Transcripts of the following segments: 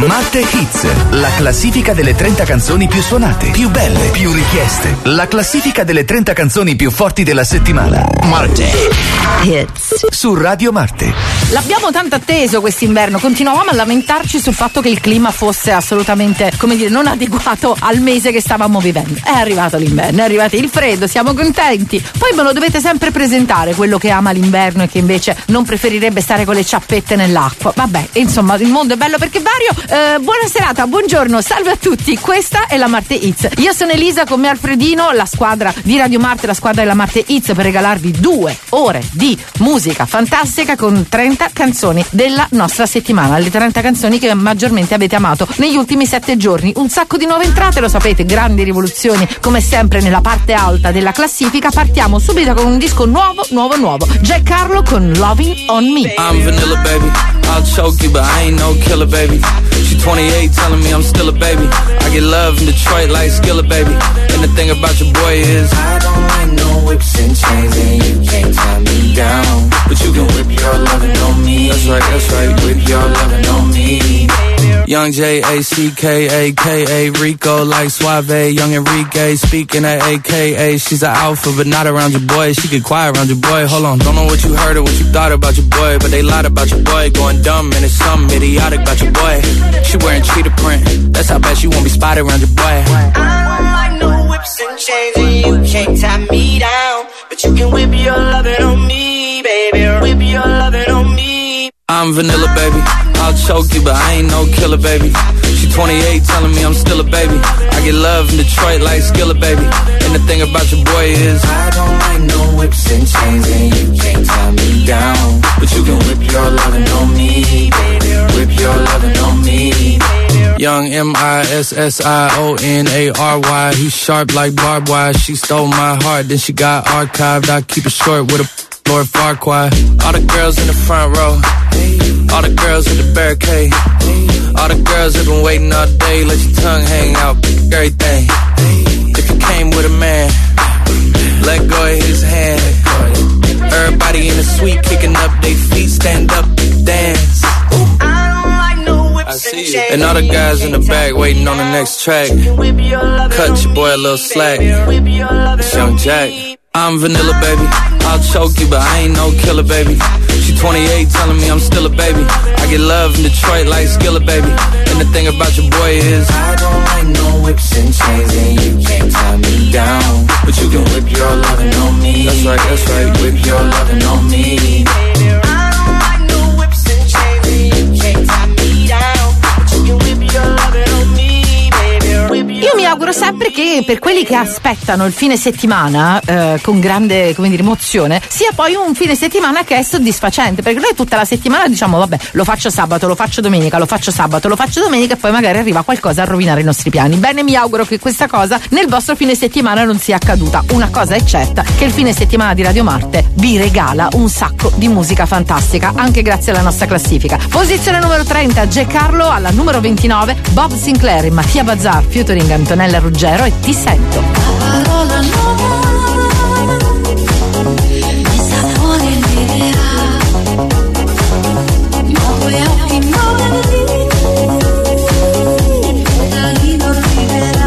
Marte Hits, la classifica delle 30 canzoni più suonate, più belle, più richieste. La classifica delle 30 canzoni più forti della settimana. Marte Hits su Radio Marte. L'abbiamo tanto atteso quest'inverno, continuavamo a lamentarci sul fatto che il clima fosse assolutamente, come dire, non adeguato al mese che stavamo vivendo. È arrivato l'inverno, è arrivato il freddo, siamo contenti. Poi me lo dovete sempre presentare, quello che ama l'inverno e che invece non preferirebbe stare con le ciappette nell'acqua. Vabbè, insomma, il mondo è bello perché vario. Buona serata, buongiorno, salve a tutti. Questa è la Marte Hits. Io sono Elisa, con me Alfredino, la squadra di Radio Marte, la squadra della Marte Hits, per regalarvi 2 ore di musica fantastica con 30 canzoni della nostra settimana, le 30 canzoni che maggiormente avete amato negli ultimi 7 giorni. Un sacco di nuove entrate, lo sapete, grandi rivoluzioni come sempre nella parte alta della classifica. Partiamo subito con un disco nuovo. Jack Harlow con Loving on Me. I'm vanilla baby, I'll choke you but I ain't no killer baby. She 28 telling me I'm still a baby. I get love in Detroit like Skilla baby. And the thing about your boy is I don't like no whips and chains and you can't tie me down. But you can whip your lovin' on me. That's right, whip your lovin' on me. Young J-A-C-K-A-K-A Rico like Suave, young Enrique speaking at AKA. She's an alpha but not around your boy. She get quiet around your boy. Hold on, don't know what you heard or what you thought about your boy, but they lied about your boy. Going dumb and it's something idiotic about your boy. She wearing cheetah print, that's how bad she won't be spotted around your boy. I don't like no whips and chains and you can't tie me down. But you can whip your lovin' on me, baby. Whip your lovin' on me. I'm vanilla baby, I'll choke you but I ain't no killer baby. She 28 telling me I'm still a baby. I get love in Detroit like Skilla baby. And the thing about your boy is I don't like no whips and chains and you can't tie me down. But you can whip your lovin' on me, baby. Whip your lovin' on me. Young M-I-S-S-I-O-N-A-R-Y. He's sharp like barbed wire. She stole my heart, then she got archived. I keep it short with a Lord Farquaad. All the girls in the front row, all the girls with the barricade, all the girls have been waiting all day. Let your tongue hang out, everything. If you came with a man, let go of his hand. Everybody in the suite kicking up their feet, stand up, dance. I see you. And all the guys in the back waiting on the next track. Cut your boy a little slack. It's Young Jack. I'm vanilla baby, I'll choke you but I ain't no killer baby. She 28 telling me I'm still a baby. I get love in Detroit like Skilla baby. And the thing about your boy is I don't like no whips and chains and you can't tie me down. But you can whip your lovin' on me. That's right, whip your lovin' on me. I don't like no whips and chains and you can't tie me down. But you can whip your lovin' on me. Io mi auguro sempre che per quelli che aspettano il fine settimana con grande, come dire, emozione, sia poi un fine settimana che è soddisfacente, perché noi tutta la settimana diciamo vabbè, lo faccio sabato, lo faccio domenica, lo faccio sabato, lo faccio domenica, e poi magari arriva qualcosa a rovinare i nostri piani. Bene, mi auguro che questa cosa nel vostro fine settimana non sia accaduta. Una cosa è certa, che il fine settimana di Radio Marte vi regala un sacco di musica fantastica, anche grazie alla nostra classifica. Posizione numero 30, Jack Harlow. Alla numero 29, Bob Sinclair e Mattia Bazzar featuring Antonella Ruggero e Ti sento. La parola nuova mi sapore liberà, ma tuoi occhi nuovi da lì non arriverà.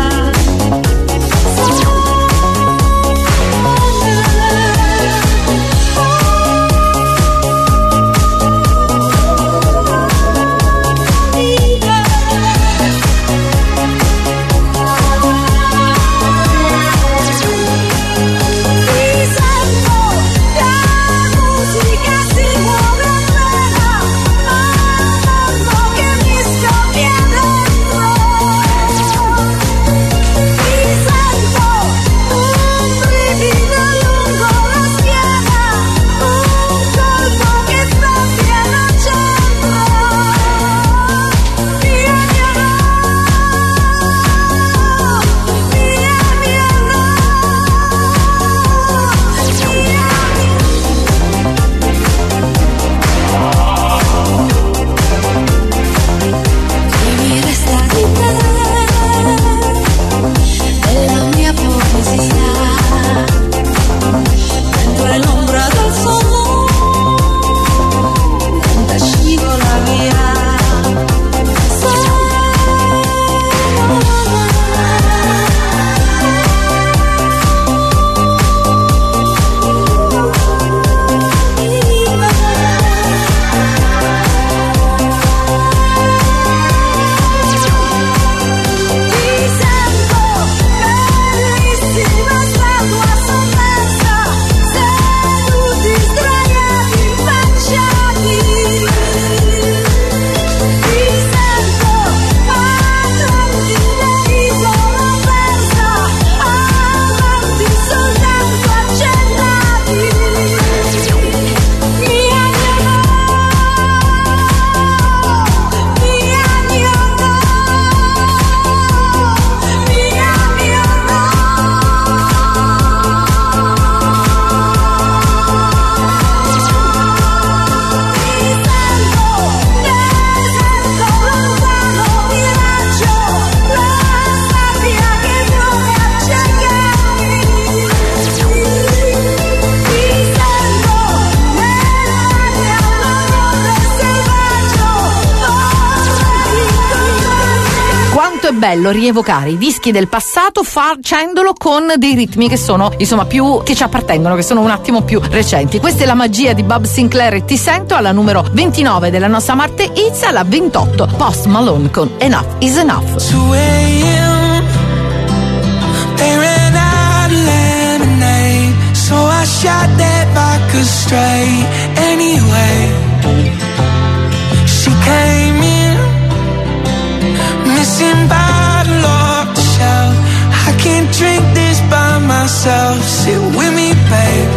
bello rievocare i dischi del passato facendolo con dei ritmi che sono insomma più che ci appartengono, che sono un attimo più recenti. Questa è la magia di Bob Sinclair e Ti Sento, alla numero 29 della nostra Marte Hits, alla 28 Post Malone con Enough is Enough. 2 a.m. They ran out of lemonade, so I shot that vodka straight. Anyway, she came in, missing bottle off the shelf. I can't drink this by myself. Sit with me, babe.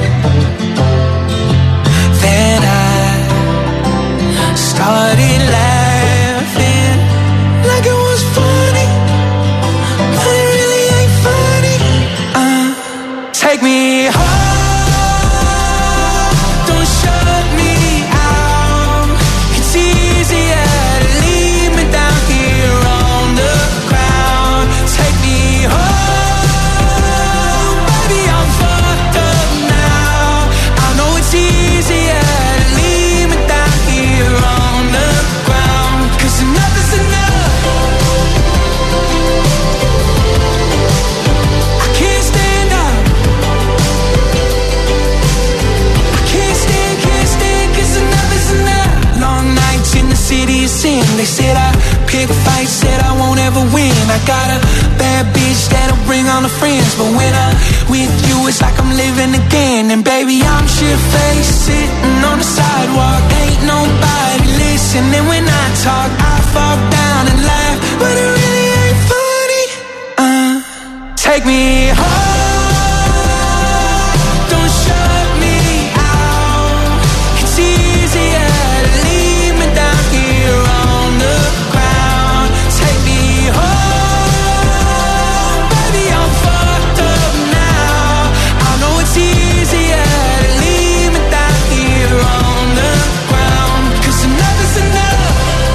Then I started laughing like it was funny, but it really ain't funny. Take me home, don't shut me out. It's easier to leave me down here on the ground. Take me home, baby, I'm fucked up now. I know it's easier to leave me down here on the ground, 'cause enough is enough. I can't stand up. I can't stand, 'cause enough is enough. Long nights in the city of sin. They said I pick fights, said I won't ever win. I got a bad bitch that'll bring all the friends, but when I'm with you, it's like I'm living again. And baby, I'm shit-faced, sitting on the sidewalk. Ain't nobody listening when I talk. I fall down and laugh, but it really ain't funny. Take me home, don't shut me out. It's easier to leave me down here on the ground. Take me home, baby, I'm fucked up now. I know it's easier to leave me down here on the ground, 'cause enough is enough.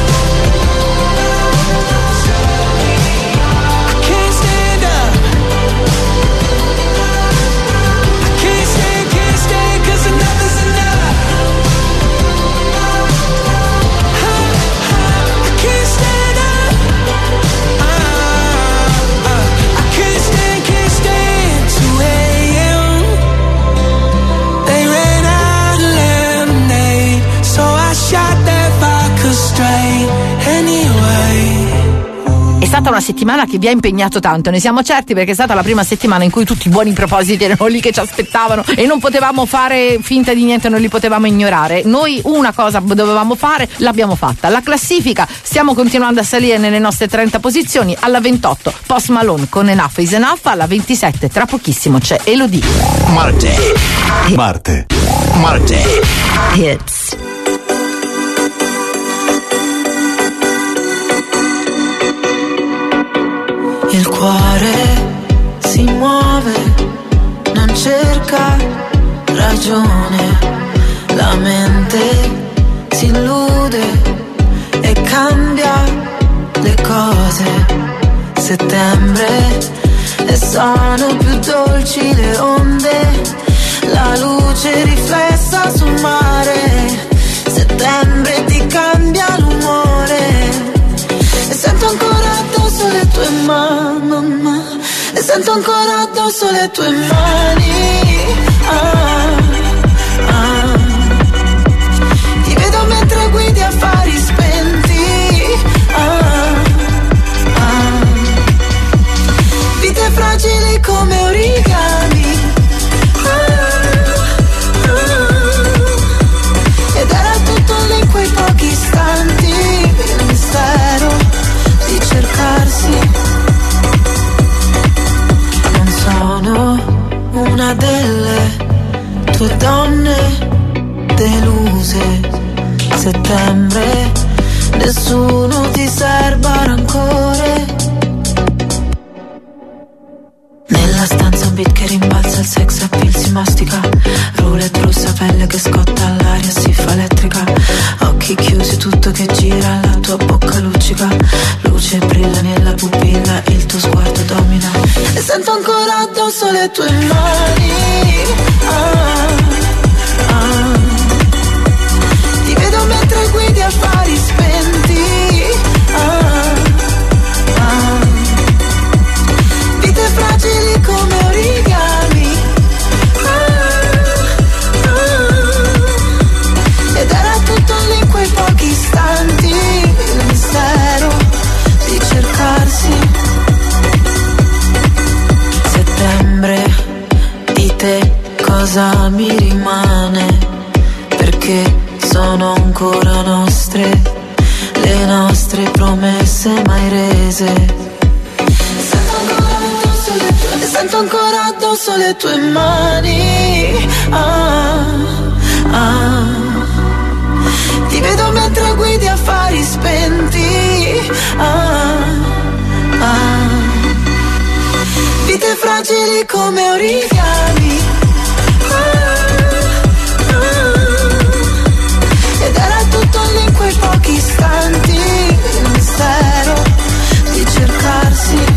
I can't stand up. I can't stand, 'cause enough is enough. I can't stand up. I can't stand, 2 a.m. They ran out of lemonade, so I shot that vodka straight. Anyway. È stata una settimana che vi ha impegnato tanto, ne siamo certi, perché è stata la prima settimana in cui tutti i buoni propositi erano lì che ci aspettavano e non potevamo fare finta di niente, non li potevamo ignorare. Noi una cosa dovevamo fare, l'abbiamo fatta. La classifica, stiamo continuando a salire nelle nostre 30 posizioni. Alla 28 Post Malone con Enough is Enough, alla 27 tra pochissimo c'è Elodie. Marte Hits. Il cuore si muove, non cerca ragione, la mente si illude e cambia le cose. Settembre e sono più dolci le onde, la luce riflessa sul mare. Settembre ti cambia l'umore e sento ancora addosso le tue mani, e sento ancora addosso le tue mani. Ti vedo mentre guidi affari spenti. Vite fragili come origami. Ed era tutto lì in quei pochi istanti, il mistero di cercarsi. Non sono una delle tue donne deluse. Settembre, nessuno ti serba rancore. Nella stanza un beat che rimbalza, il sex appeal si mastica. Roulette rossa, pelle che scotta, l'aria si fa elettrica. Occhi chiusi, tutto che gira, la tua bocca luccica. Luce brilla nella pupilla, il tuo sguardo domina. E sento ancora addosso le tue mani. Ti vedo mentre guidi affari spenti. promesse mai rese. Sento ancora addosso le tue mani. Ti vedo mentre guidi affari spenti. Vite fragili come origami. Ed era tutto lì in quei pochi istanti, il mistero di cercarsi.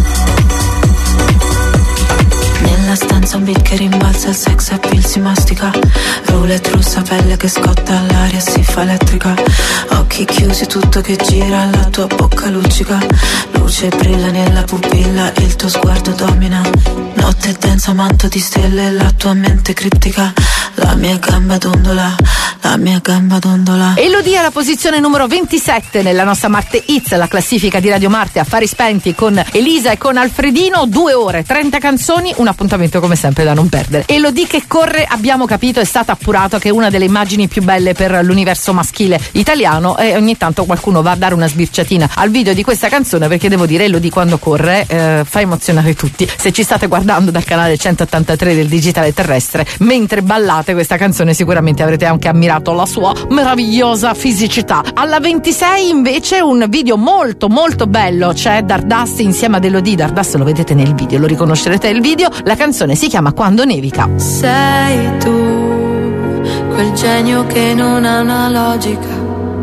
Nella stanza un beat che rimbalza, il sex appeal si mastica. Roulette russa, pelle che scotta, l'aria si fa elettrica. Occhi chiusi, tutto che gira, la tua bocca luccica. Luce brilla nella pupilla, il tuo sguardo domina. Notte densa, manto di stelle, la tua mente criptica. La mia gamba dondola, la mia gamba dondola. Elodie alla posizione numero 27 nella nostra Marte Hits, la classifica di Radio Marte, affari spenti con Elisa e con Alfredino. 2 ore, 30 canzoni, un appuntamento come sempre da non perdere. Elodie che corre, abbiamo capito, è stata appurato che è una delle immagini più belle per l'universo maschile italiano, e ogni tanto qualcuno va a dare una sbirciatina al video di questa canzone, perché devo dire, Elodie quando corre fa emozionare tutti. Se ci state guardando dal canale 183 del digitale terrestre, mentre ballate questa canzone, sicuramente avrete anche ammirato la sua meravigliosa fisicità. Alla 26 invece un video molto molto bello, c'è Dardust insieme ad Elodie. Dardust lo vedete nel video, lo riconoscerete nel video. La canzone si chiama Quando nevica. Sei tu, quel genio che non ha una logica.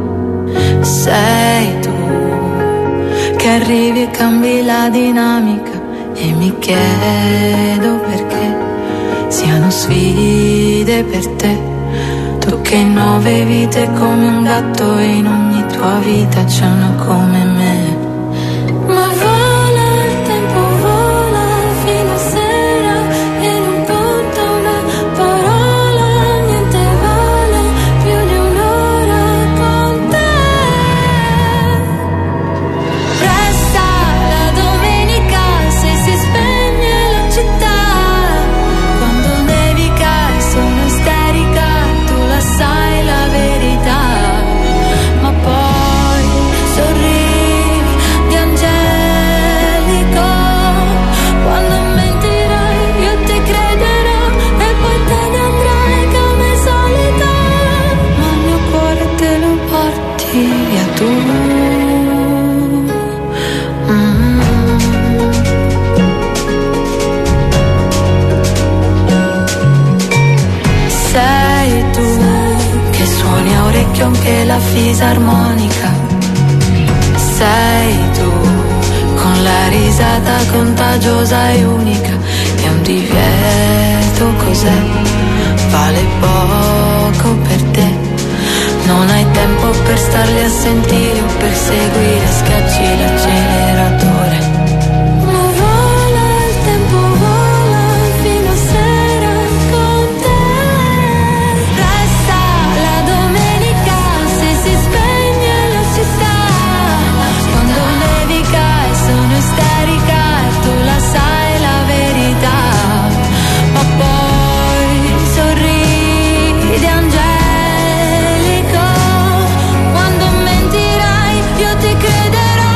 Sei tu, che arrivi e cambi la dinamica. E mi chiedo perché siano sfide per te. Tu che in 9 vite come un gatto, e in ogni tua vita c'è una come me. Ma vola il tempo, vola fino a sera, e non conta una parola, niente vale più di un'ora con te. Resta la domenica se si spegne la città. Quando nevica e sono isterica, tu la sai la verità. Ma poi sorridi di angelico. Quando mentirai io ti crederò, e poi te ne andrai come solito. Ma il mio cuore te lo porti via tu. Sei tu che suoni a orecchio anche la fisarmonica. Sei tu con la risata contagiosa e unica. È un divieto, cos'è? Vale poco per te. Non hai tempo per starli a sentire o per seguire, schiacci l'acceleratore. Ma vola il tempo, vola fino a sera con te. Resta la domenica se si spegne la città. Quando nevica e sono isterica, e tu la sai la verità. Ma poi sorridi angelico. Quando mentirai io ti crederò,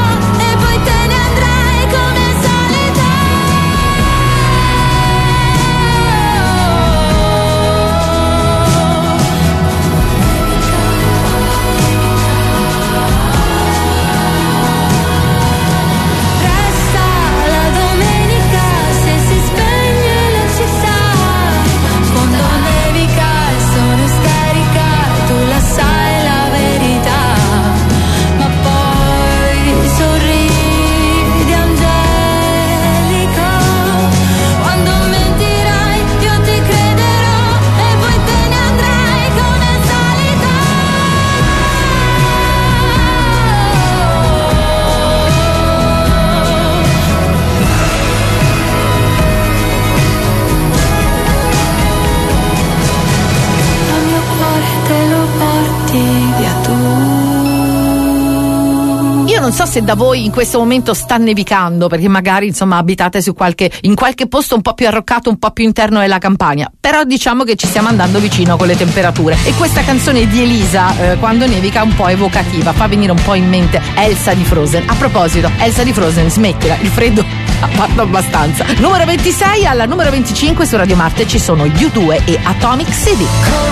non so se da voi in questo momento sta nevicando, perché magari insomma abitate in qualche posto un po' più arroccato, un po' più interno della campagna, però diciamo che ci stiamo andando vicino con le temperature, e questa canzone di Elisa quando nevica è un po' evocativa, fa venire un po' in mente Elsa di Frozen. A proposito, Elsa di Frozen, smettila, il freddo ha fatto abbastanza. Numero 26. Alla numero 25 su Radio Marte ci sono U2 e Atomic City.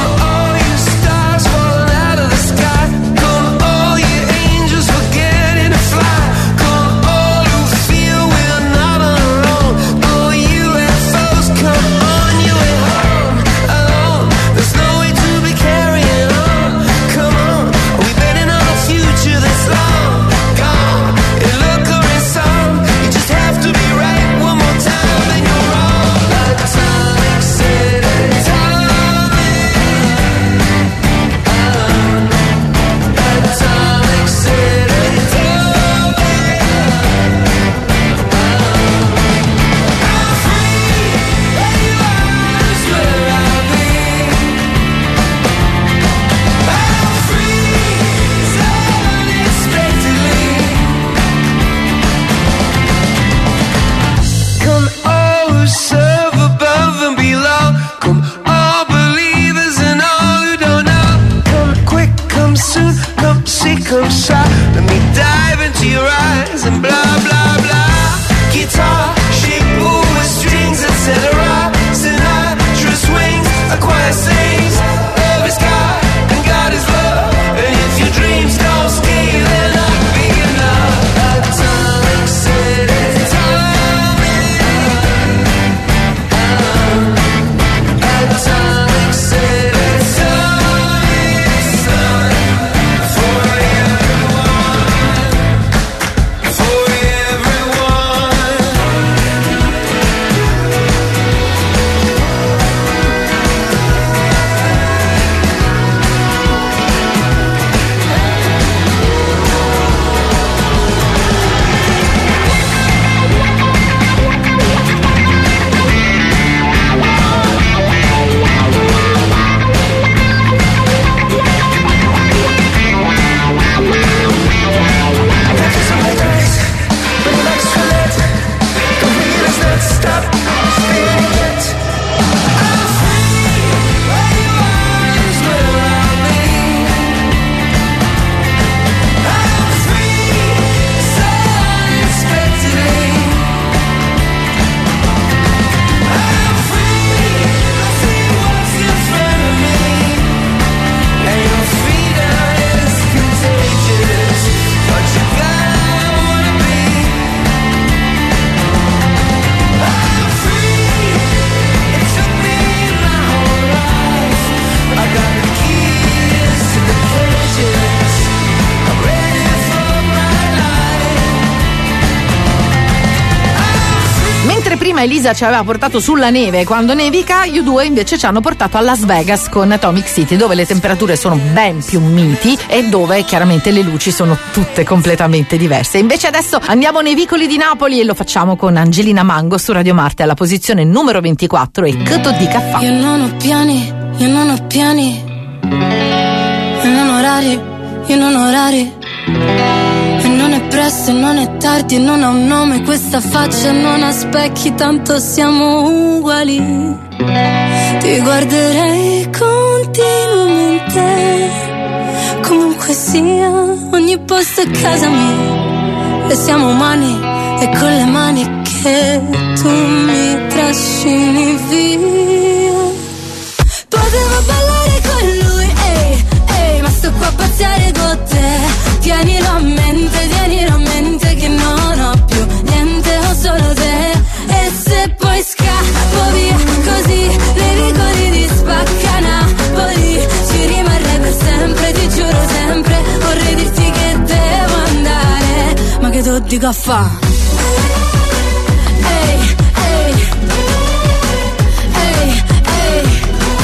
Come shot, let me dive into your eyes and blah blah blah. Guitar, shape, with strings, etc. Sinatra swings, a choir sings. Love is God and God is love. And if your dreams don't stay, they're not big enough. Atomic City, Atomic City, Elisa ci aveva portato sulla neve quando nevica, U2 invece ci hanno portato a Las Vegas con Atomic City, dove le temperature sono ben più miti e dove chiaramente le luci sono tutte completamente diverse. Invece adesso andiamo nei vicoli di Napoli e lo facciamo con Angelina Mango su Radio Marte alla posizione numero 24 e Che to dica fa. Io non ho piani, io non ho piani, io non ho orari, io non ho orari. E non è presto e non è tardi e non ha un nome questa faccia, non ha specchi, tanto siamo uguali. Ti guarderei continuamente, comunque sia, ogni posto è casa mia. E siamo umani e con le mani che tu mi trascini via. Potevo ballare con lui, ehi, ehi, ma sto qua a pazziare con te. Tienilo a mente che non ho più niente, ho solo te. E se poi scappo via così, nei vicoli di Spacca Napoli ci rimarrei per sempre, ti giuro sempre. Vorrei dirti che devo andare, ma che tu dico a fa'? Ehi, ehi, ehi, ehi.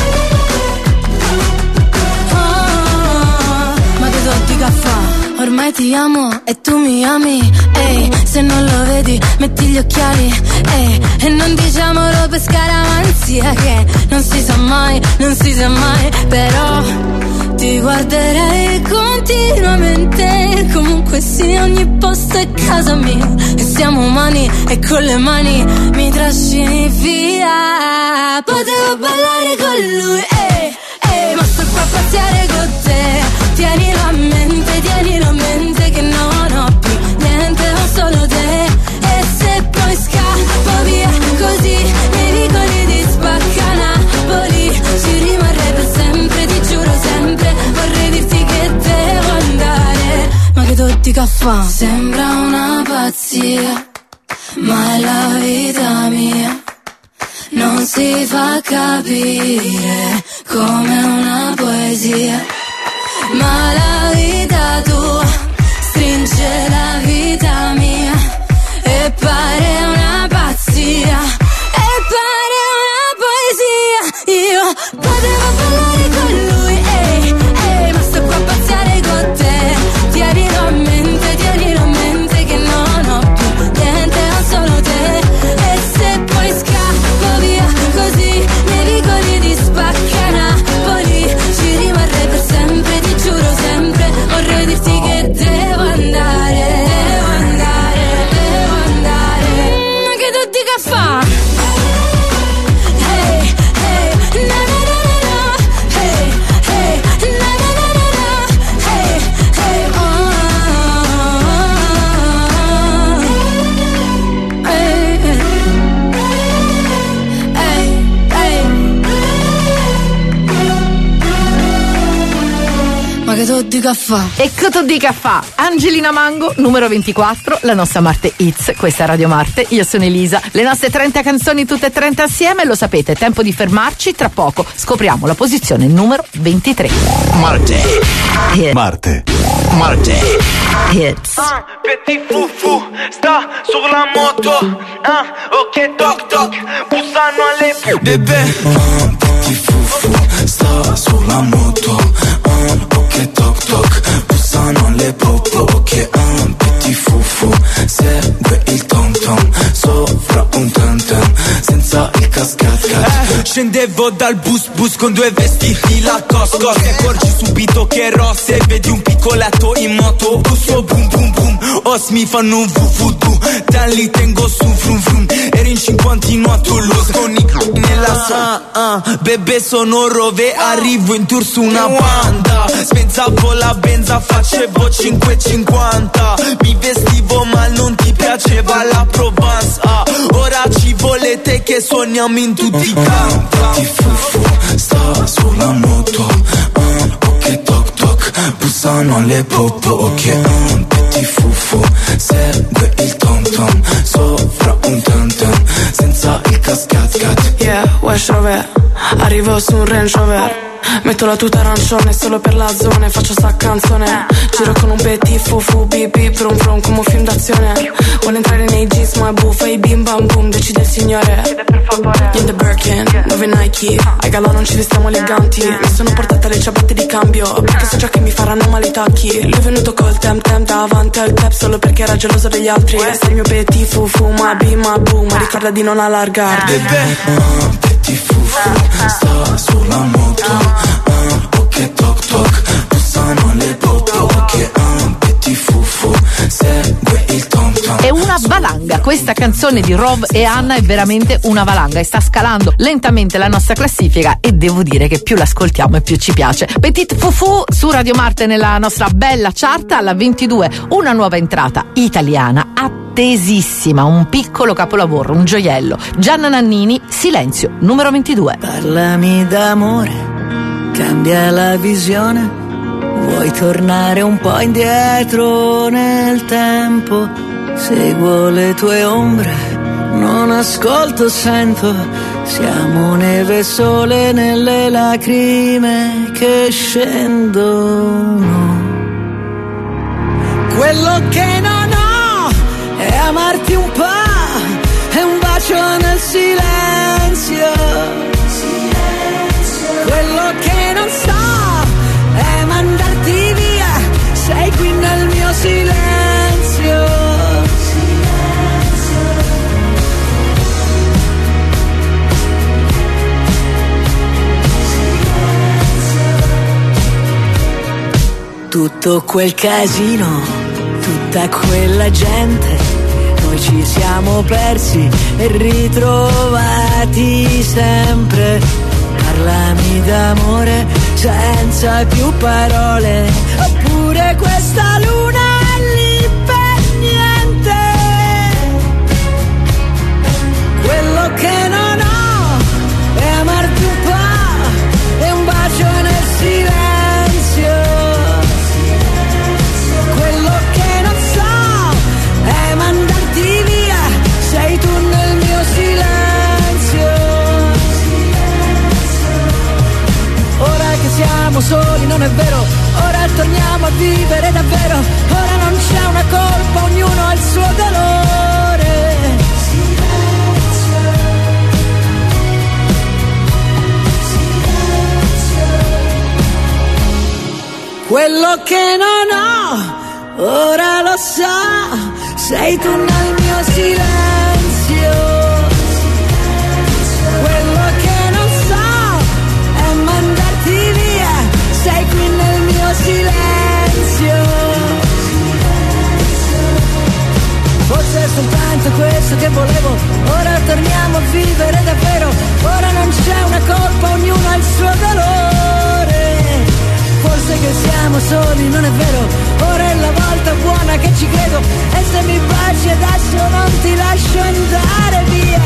Oh, ma che tu dico a fa'? Ormai ti amo e tu mi ami, ehi, se non lo vedi metti gli occhiali, ehi, e non diciamolo per scaramanzia che non si sa mai, non si sa mai, però ti guarderei continuamente. Comunque sì, ogni posto è casa mia. E siamo umani e con le mani mi trascini via. Potevo ballare con lui, ma sto qua a pazziare con te. Tienilo a mente che non ho più niente, ho solo te. E se poi scappo via così, nei vicoli di Spaccanapoli ci rimarrei per sempre, ti giuro sempre. Vorrei dirti che devo andare, ma che tu dica fa? Sembra una pazzia, ma è la vita mia. Non si fa capire come una poesia, ma la vita tua stringe la vita mia e pare una pazzia, e pare una poesia. Io potevo ballare con lui, ma sto qua a pazziare con te. Tienilo a mente che non ho più niente, ho solo te. E se poi scappo via così, nei vicoli di Spaccanapoli ci rimarrei per sempre, ti giuro sempre. Vorrei dirti che devo andare, ma che tu dica fa? Che tu dica fa? E che tu dica fa? Angelina Mango, numero 24, la nostra Marte Hits. Questa è Radio Marte, io sono Elisa. Le nostre 30 canzoni, tutte e 30 assieme, lo sapete, tempo di fermarci. Tra poco scopriamo la posizione numero 23. Marte. Hit. Marte. Hits. Petit fufu sta sulla moto, ok toc toc, bussano alle Bebè, petit fufu sta sulla moto, ok toc toc, bussano le popo, ok petit fufu segue il tom tom sopra un tam tam senza il cascat. Scendevo dal bus con due vestiti Lacoste, ti accorgi subito che rosse, vedi un piccoletto in moto, busso boom boom boom, os mi fanno un vuvudu, da lì tengo su vrum vrum, eri in 50 a Toulouse con i nella bebè sono Rove, arrivo in tour su una banda, spezzavo la benza, facevo 5,50, mi vestivo ma non ti piaceva la Provence, ora ci volete che suoniamo in tutti i campi. Petit fufu sta sulla moto, ok toc toc, bussano le popo, ok petit fufu segue il tom tom sopra un tam tam senza il cascat. Yeah, West Rover, arrivo su un Range Rover, metto la tuta arancione solo per la zona e faccio sta canzone. Giro con un petit fufu, bip bip vrum vrum come un film d'azione. Vuole entrare nei jeans ma è buffa, i bim bam boom, decide il signore. In the Birkin, 9 Nike, ai galà non ci vestiamo eleganti. Mi sono portata le ciabatte di cambio perché so già che mi faranno male i tacchi. Lui è venuto col tem tem davanti al tap solo perché era geloso degli altri. Sei il mio petit fufu, ma bim ma boom, ma ricorda di non allargarti. Petit fufu sta sulla moto, ok toc toc, bussano le popo, ok petit fufu segue il tom tom. È una valanga, questa canzone di Rov e Anna è veramente una valanga e sta scalando lentamente la nostra classifica e devo dire che più l'ascoltiamo e più ci piace. Petit Fufu su Radio Marte nella nostra bella chart alla 22, una nuova entrata italiana attesissima, un piccolo capolavoro, un gioiello. Gianna Nannini, Silenzio, numero 22. Parlami d'amore, cambia la visione, vuoi tornare un po' indietro nel tempo, seguo le tue ombre, non ascolto, sento, siamo neve e sole nelle lacrime che scendono. Quello che non ho è amarti un po', è un bacio nel silenzio. Quello che non so è mandarti via, sei qui nel mio silenzio. tutto quel casino, tutta quella gente, noi ci siamo persi e ritrovati sempre. Parlami d'amore senza più parole, oppure questa luna è lì per niente. Quello che non ho è amarti un po' e un bacio nel silenzio. Quello che non so è mandarti via, sei tu nel mio silenzio. Ora che siamo soli non è vero, ora torniamo a vivere davvero. Ora non c'è una colpa, ognuno ha il suo dolore. Quello che non ho, ora lo so, sei tu nel mio silenzio. Quello che non so è mandarti via, sei qui nel mio silenzio. Forse è soltanto questo che volevo, ora torniamo a vivere davvero. Ora non c'è una colpa, ognuno ha il suo dolore. Forse che siamo soli, non è vero, ora è la volta buona che ci credo. E se mi baci adesso non ti lascio andare via.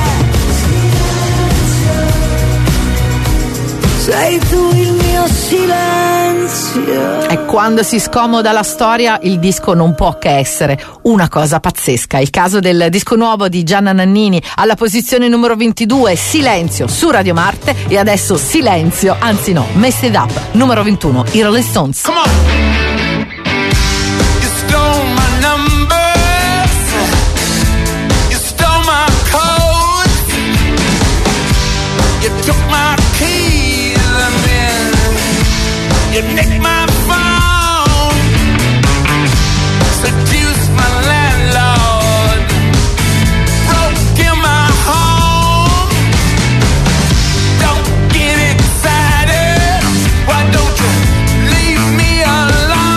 Sei tu il mio silenzio. E quando si scomoda la storia, il disco non può che essere una cosa pazzesca. Il caso del disco nuovo di Gianna Nannini, alla posizione numero 22, Silenzio su Radio Marte. E adesso Silenzio, anzi no, Messed It Up, numero 21, i Rolling Stones. Come on. You stole my numbers, you stole my codes, you took my keys and then you nicked my phone, seduced my landlord, broke in my home. Don't get excited, why don't you leave me alone?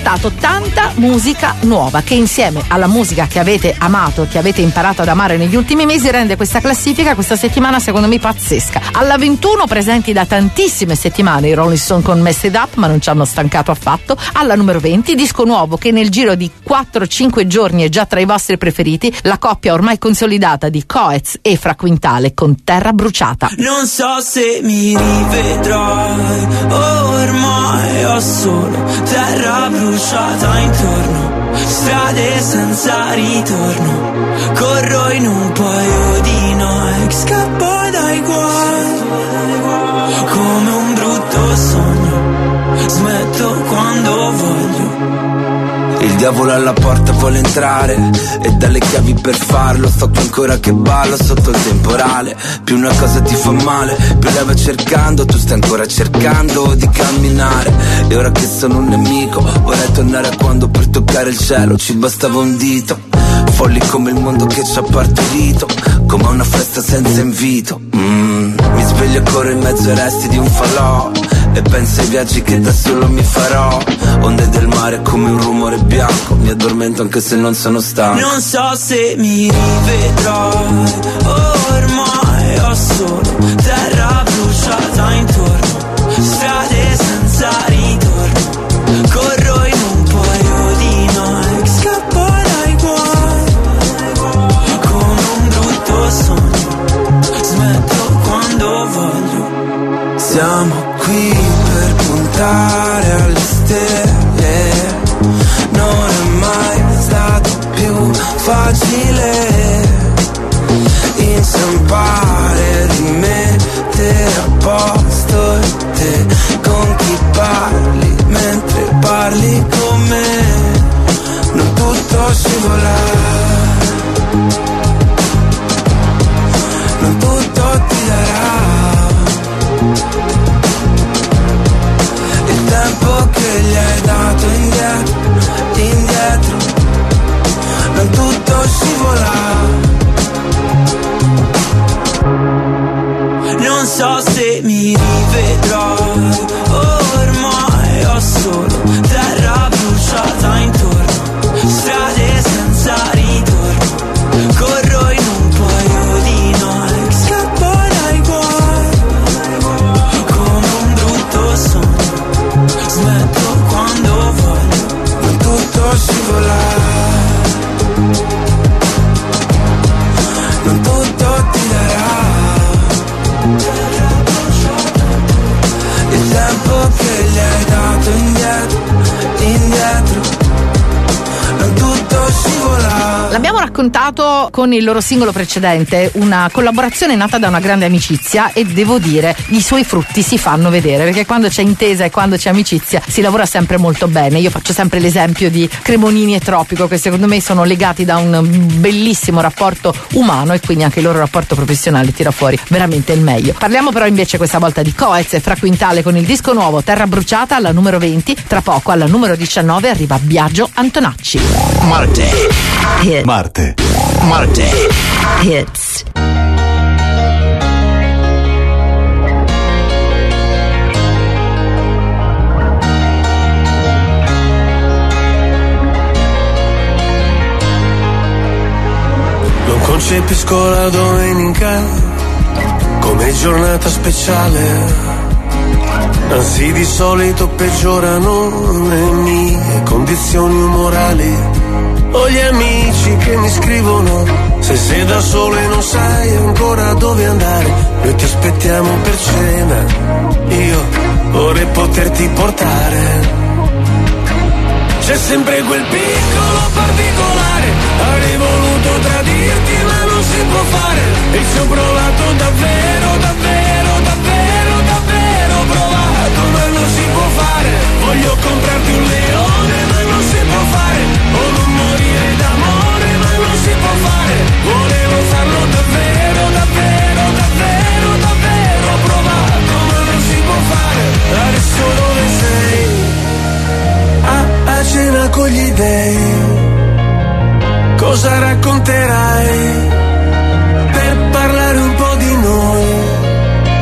portato tanta musica nuova che insieme alla musica che avete amato, che avete imparato ad amare negli ultimi mesi, rende questa classifica questa settimana secondo me pazzesca. Alla 21, presenti da tantissime settimane, i Rolling Stone con Mess It Up, ma non ci hanno stancato affatto. Alla numero 20, disco nuovo che nel giro di 4-5 giorni è già tra i vostri preferiti, la coppia ormai consolidata di Coez e Fra Quintale con Terra Bruciata. Non so se mi rivedrai, ormai ho solo terra bruciata intorno, strade senza ritorno, corro in un paio di Nike, scappo dai guai, come un brutto sogno, smetto quando voglio. Il diavolo alla porta vuole entrare e dalle chiavi per farlo. Sto qui ancora che ballo sotto il temporale. Più una cosa ti fa male, più la vai cercando. Tu stai ancora cercando di camminare. E ora che sono un nemico vorrei tornare a quando per toccare il cielo ci bastava un dito. Folli come il mondo che ci ha partorito, come una festa senza invito. Mi sveglio e corro in mezzo ai resti di un falò e penso ai viaggi che da solo mi farò. Onde del mare come un rumore bianco, mi addormento anche se non sono stanco. Non so se mi rivedrai, ormai ho solo terra bruciata intorno, strade senza ritorno, corro in un paio di Nike, scappo dai guai, come un brutto sogno, smetto quando voglio. Siamo qui per puntare alle stelle, non è mai stato più facile inciampare, rimettere a posto te con chi parli mentre parli con me, non tutto scivola, non tutto ti darà il tempo che gli hai dato indietro, indietro, non tutto scivola. Non so se mi rivedrai, ormai ho solo terra bruciata intorno, strade senza ritorno, corro in un paio di Nike, scappo dai guai, come un brutto sogno, smetto quando voglio. Non tutto scivola, non tutto ti darà il tempo che gli hai dato indietro, indietro, non tutto scivola. L'abbiamo raccontato con il loro singolo precedente, una collaborazione nata da una grande amicizia, e devo dire i suoi frutti si fanno vedere, perché quando c'è intesa e quando c'è amicizia si lavora sempre molto bene. Io faccio sempre l'esempio di Cremonini e Tropico, che secondo me sono legati da un bellissimo rapporto umano, e quindi anche il loro rapporto professionale tira fuori veramente il meglio. Parliamo però invece questa volta di Coez e Fra Quintale con il disco nuovo Terra Bruciata alla numero 20. Tra poco alla numero 19 arriva Biagio Antonacci. Marte. Hit. Marte. Marte. Hits. Non concepisco la domenica come giornata speciale, anzi di solito peggiorano le mie condizioni umorali. Ho gli amici che mi scrivono se sei da solo e non sai ancora dove andare, noi ti aspettiamo per cena, io vorrei poterti portare. C'è sempre quel piccolo particolare, avrei voluto tradirti ma non si può fare, e ci ho provato davvero, davvero, davvero, davvero provato, ma non si può fare. Voglio comprarti un leone ma non si può fare, o non morire d'amore ma non si può fare. Volevo farlo davvero, davvero, davvero, davvero provato, ma non si può fare. Adesso dove sei? A cena con gli dèi, cosa racconterai per parlare un po' di noi?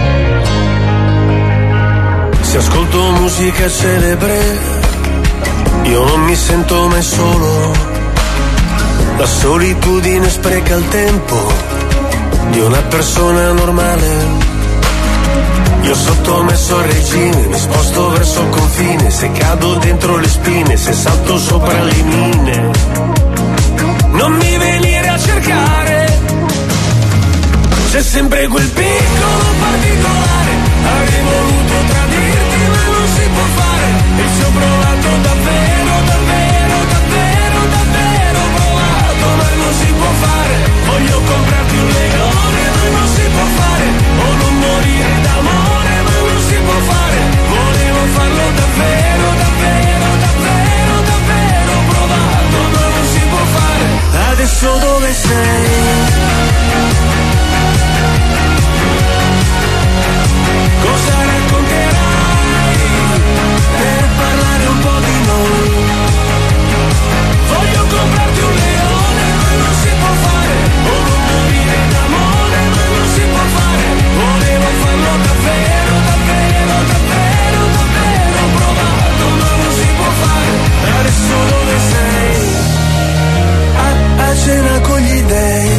Se ascolto musica celebre io non mi sento mai solo. La solitudine spreca il tempo di una persona normale. Io sottomesso al regime, mi sposto verso il confine, se cado dentro le spine, se salto sopra le mine. Non mi venire a cercare, c'è sempre quel piccolo particolare. Avrei voluto tradirti ma non si può fare, e ci ho provato davvero, davvero, davvero, davvero provato, ma non si può fare. Voglio comprarti un leone ma non si può fare, o non morire d'amore ma non si può fare. Volevo farlo davvero, davvero, davvero, davvero provato, ma non si può fare. Adesso dove sei? Cosa racconterai per parlare un po' di noi? Voglio comprarti un leone ma non si può fare, o non morire d'amore ma non si può fare. Volevo farlo davvero, davvero, davvero, davvero provato, ma non si può fare. Adesso dove sei? A cena con gli dèi.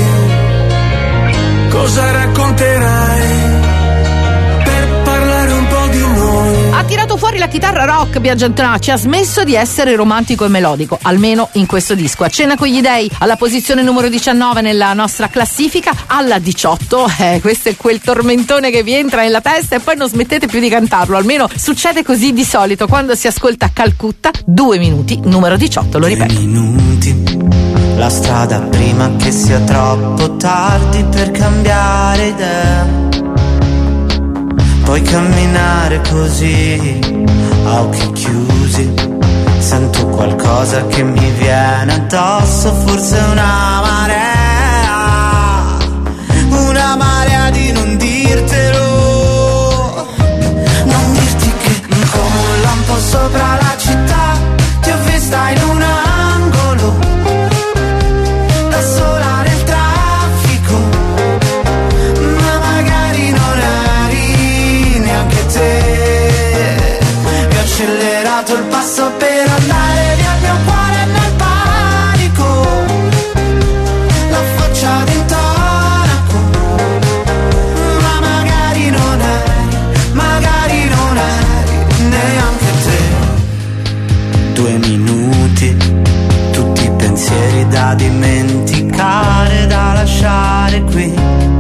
Cosa racconterai? Ha tirato fuori la chitarra rock Biagio Antonacci, ha smesso di essere romantico e melodico, almeno in questo disco. A cena con gli dèi, alla posizione numero 19 nella nostra classifica, alla 18, questo è quel tormentone che vi entra nella testa e poi non smettete più di cantarlo, almeno succede così di solito quando si ascolta Calcutta. 2 minuti, numero 18, lo ripeto. 2 minuti, la strada prima che sia troppo tardi per cambiare idea. Puoi camminare così, a occhi chiusi. Sento qualcosa che mi viene addosso, forse una marea di non dirtelo. Non dirti che come un lampo sopra la città ti ho vista in un angolo, da sola nel traffico, ma magari non eri neanche te. Mi ho accelerato il passo per andare via, il mio cuore nel panico, la faccia d'intonaco, ma magari non eri neanche te. 2 minuti, tutti i pensieri da dimenticare, da lasciare qui.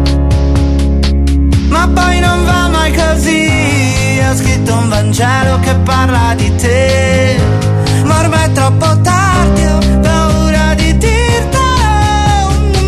Ma poi non va mai così, ho scritto un Vangelo che parla di te, ma ormai è troppo tardi, ho paura di dirtelo.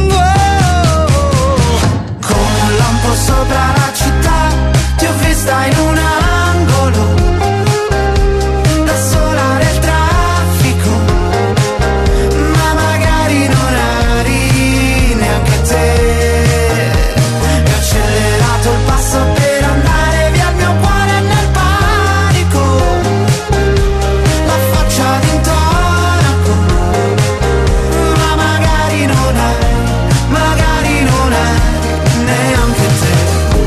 Come un lampo sopra la città ti ho vista in un angolo, da sola nel traffico, ma magari non eri neanche te. Mi ho accelerato il passo per andare via, il mio cuore nel panico, la faccia d'intonaco, ma magari non eri neanche te.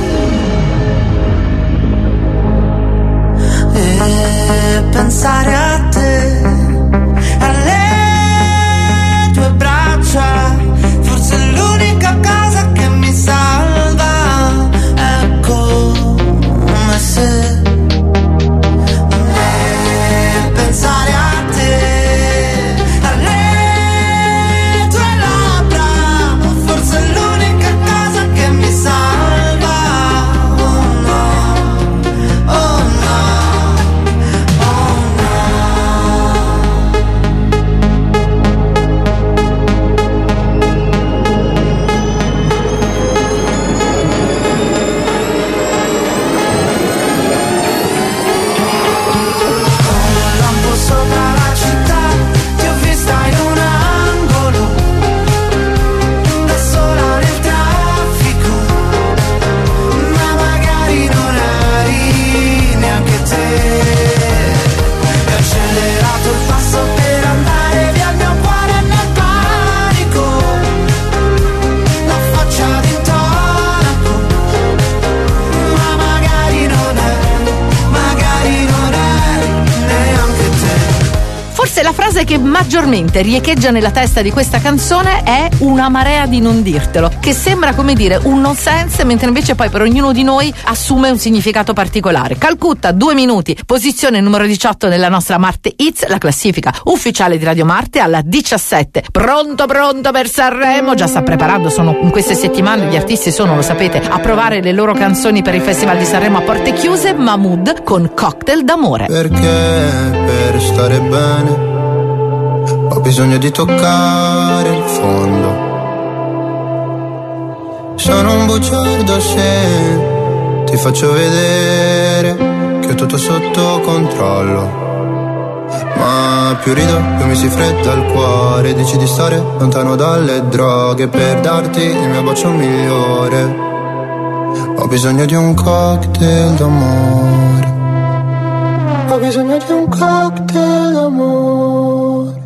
frase che maggiormente riecheggia nella testa di questa canzone è una marea di non dirtelo, che sembra come dire un nonsense, mentre invece poi per ognuno di noi assume un significato particolare. Calcutta, 2 minuti, posizione numero 18 nella nostra Marte Hits, la classifica ufficiale di Radio Marte alla 17. Pronto per Sanremo, già sta preparando, sono in queste settimane gli artisti sono, lo sapete, a provare le loro canzoni per il Festival di Sanremo a porte chiuse. Mahmood con Cocktail d'amore. Perché per stare bene ho bisogno di toccare il fondo. Sono un bugiardo se ti faccio vedere che ho tutto sotto controllo. Ma più rido, più mi si fredda il cuore. Dici di stare lontano dalle droghe per darti il mio bacio migliore. Ho bisogno di un cocktail d'amore. Ho bisogno di un cocktail d'amore.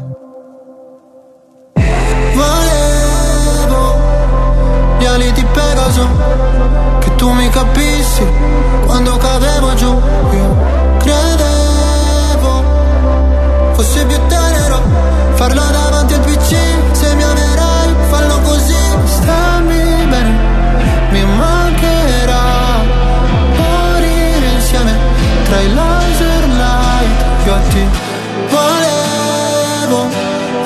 Volevo gli ali di Pegaso, che tu mi capissi quando cadevo giù. Io credevo fosse più tenero farlo davanti al PC. Se mi amerai, fallo così. Stammi bene, mi mancherà morire insieme tra i laser light. Io a te volevo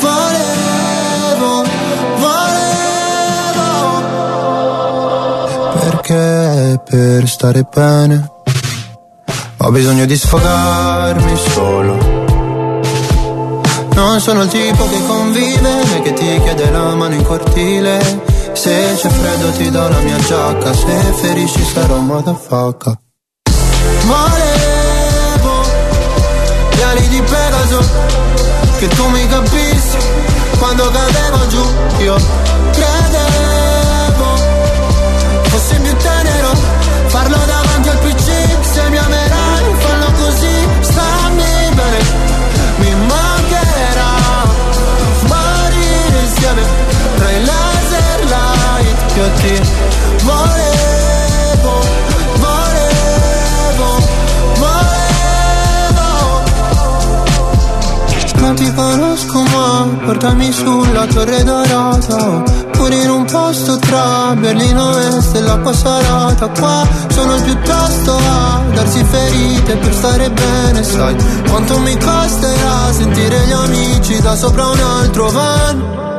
perché per stare bene ho bisogno di sfogarmi solo. Non sono il tipo che convive né che ti chiede la mano in cortile. Se c'è freddo ti do la mia giacca, se ferisci sarò motherfucker. Volevo gli ali di Pegaso, che tu mi capissi quando cadevo giù. Io credevo fosse più tenero farlo davanti al PC. Se mi amerai, fallo così. Stammi bene, mi mancherà morire insieme tra i laser light. Io ti volevo. Non ti conosco ma portami sulla Torre Dorata, pure in un posto tra Berlino Est e l'acqua salata. Qua sono piuttosto a darsi ferite per stare bene. Sai quanto mi costerà sentire gli amici da sopra un altro van.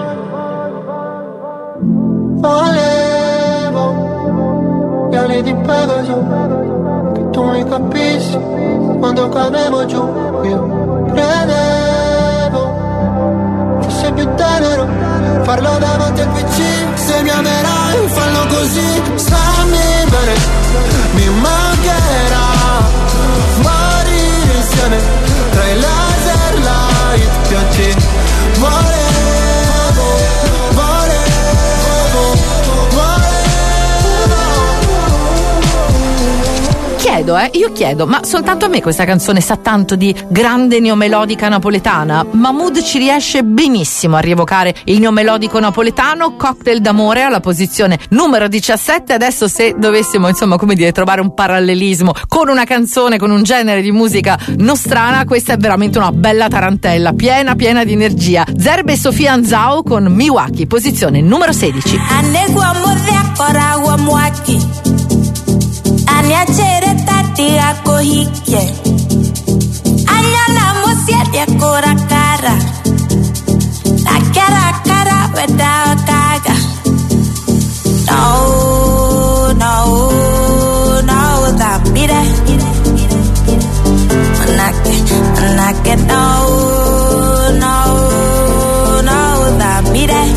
Volevo gli ali di Pegaso, che tu mi capissi quando cadevo giù. Io credevo fosse più tenero farlo davanti al PC. Se mi amerai, fallo così. Stammi bene, mi mancherà morire insieme tra i laser light. Io ti volevo. Io chiedo, ma soltanto a me questa canzone sa tanto di grande neomelodica napoletana? Mahmood ci riesce benissimo a rievocare il neomelodico napoletano. Cocktail d'amore alla posizione numero 17. Adesso se dovessimo trovare un parallelismo con una canzone, con un genere di musica nostrana, questa è veramente una bella tarantella, piena di energia. Zerbe e Sofia Anzao con Milwaukee, posizione numero 16. Aniachere tati ako hike Anyala musieti akura kara La kara weda kaga No Zambire Manake no Zambire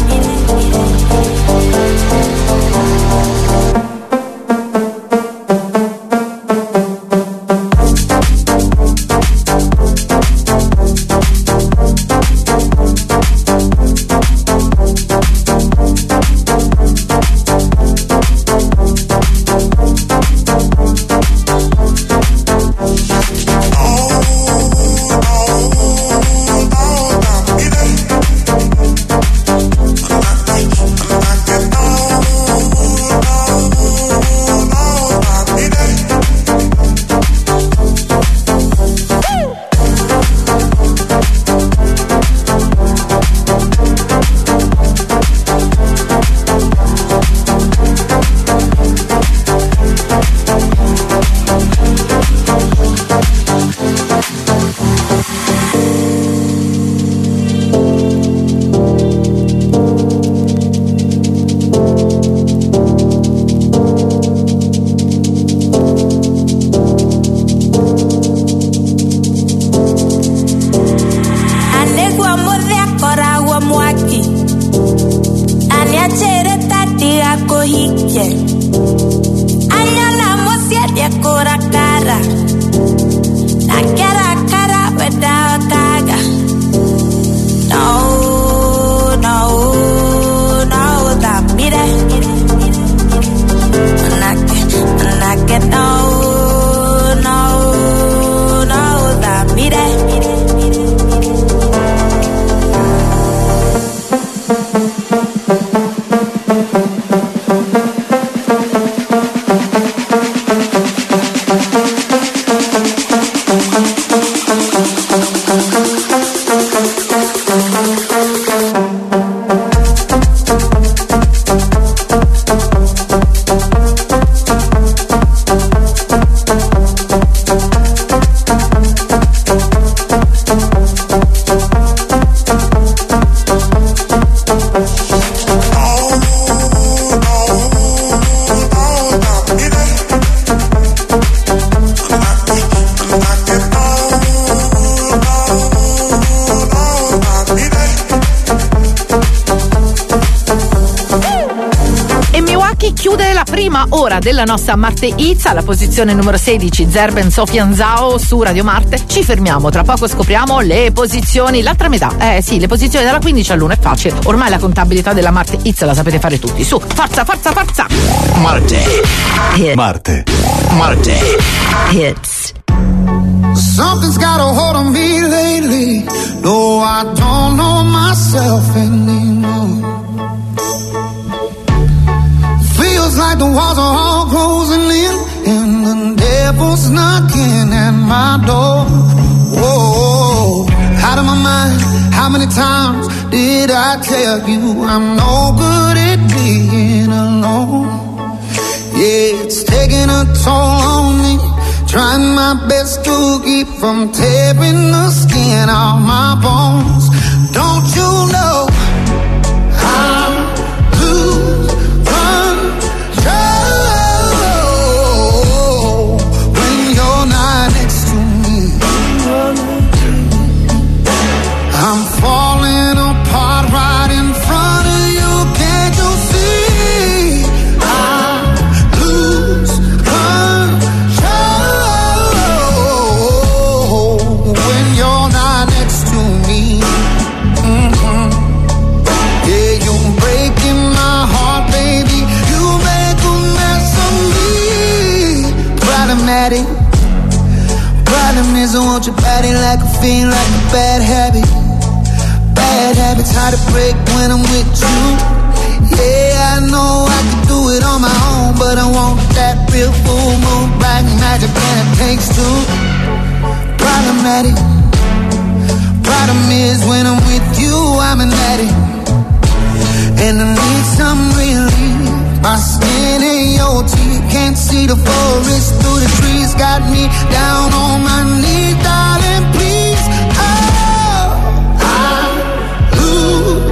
prima ora della nostra Marte Hits, alla posizione numero 16 Zerben Sofian Zhao su Radio Marte. Ci fermiamo, tra poco scopriamo le posizioni, l'altra metà. Sì, le posizioni dalla 15 all'1 è facile. Ormai la contabilità della Marte Hits la sapete fare tutti. Su, forza, forza, forza. Marte Hits. Something's got a hold on me lately. No, I don't know myself anymore. Feels like the walls are all closing in, and the devil's knocking at my door. Whoa, out of my mind. How many times did I tell you I'm no good at being alone? Yeah, it's taking a toll on me. Trying my best to keep from tearing the skin off my bones. Don't you know I lose control when you're not next to me? I'm falling apart right in front of you. Can't you see? I lose control when you're not next to me. Yeah, you're breaking my heart, baby. You make a mess of me. Problematic. Problem is I want your body like a fiend, like a bad habit. Bad habits hard to break when I'm with you. Yeah, I know I can do it on my own, but I want that real full moon, black magic, and it takes two. Problematic. Problem is when I'm with you, I'm an addict, and I need some relief. My skin and your teeth, can't see the forest through the trees. Got me down on my knees, darling, please. Oh, I lose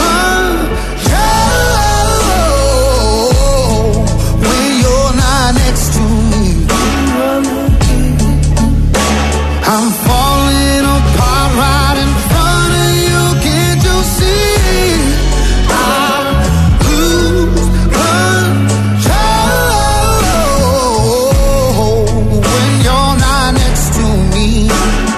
control when you're not next to me. I'm falling apart right in front of you. Can't you see? I lose control when you're not next to me.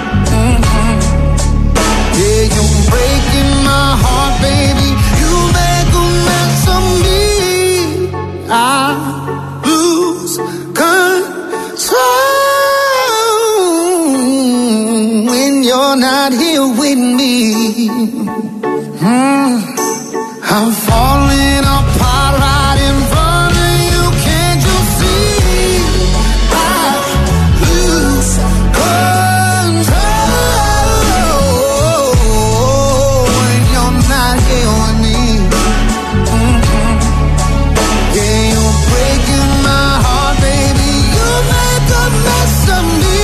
Yeah, you're breaking my heart, baby. You make a mess of me. I lose control when you're not here with me. I'm falling apart right in front of you. Can't you see? I lose control when you're not here with me. Yeah, you're breaking my heart, baby. You make a mess of me.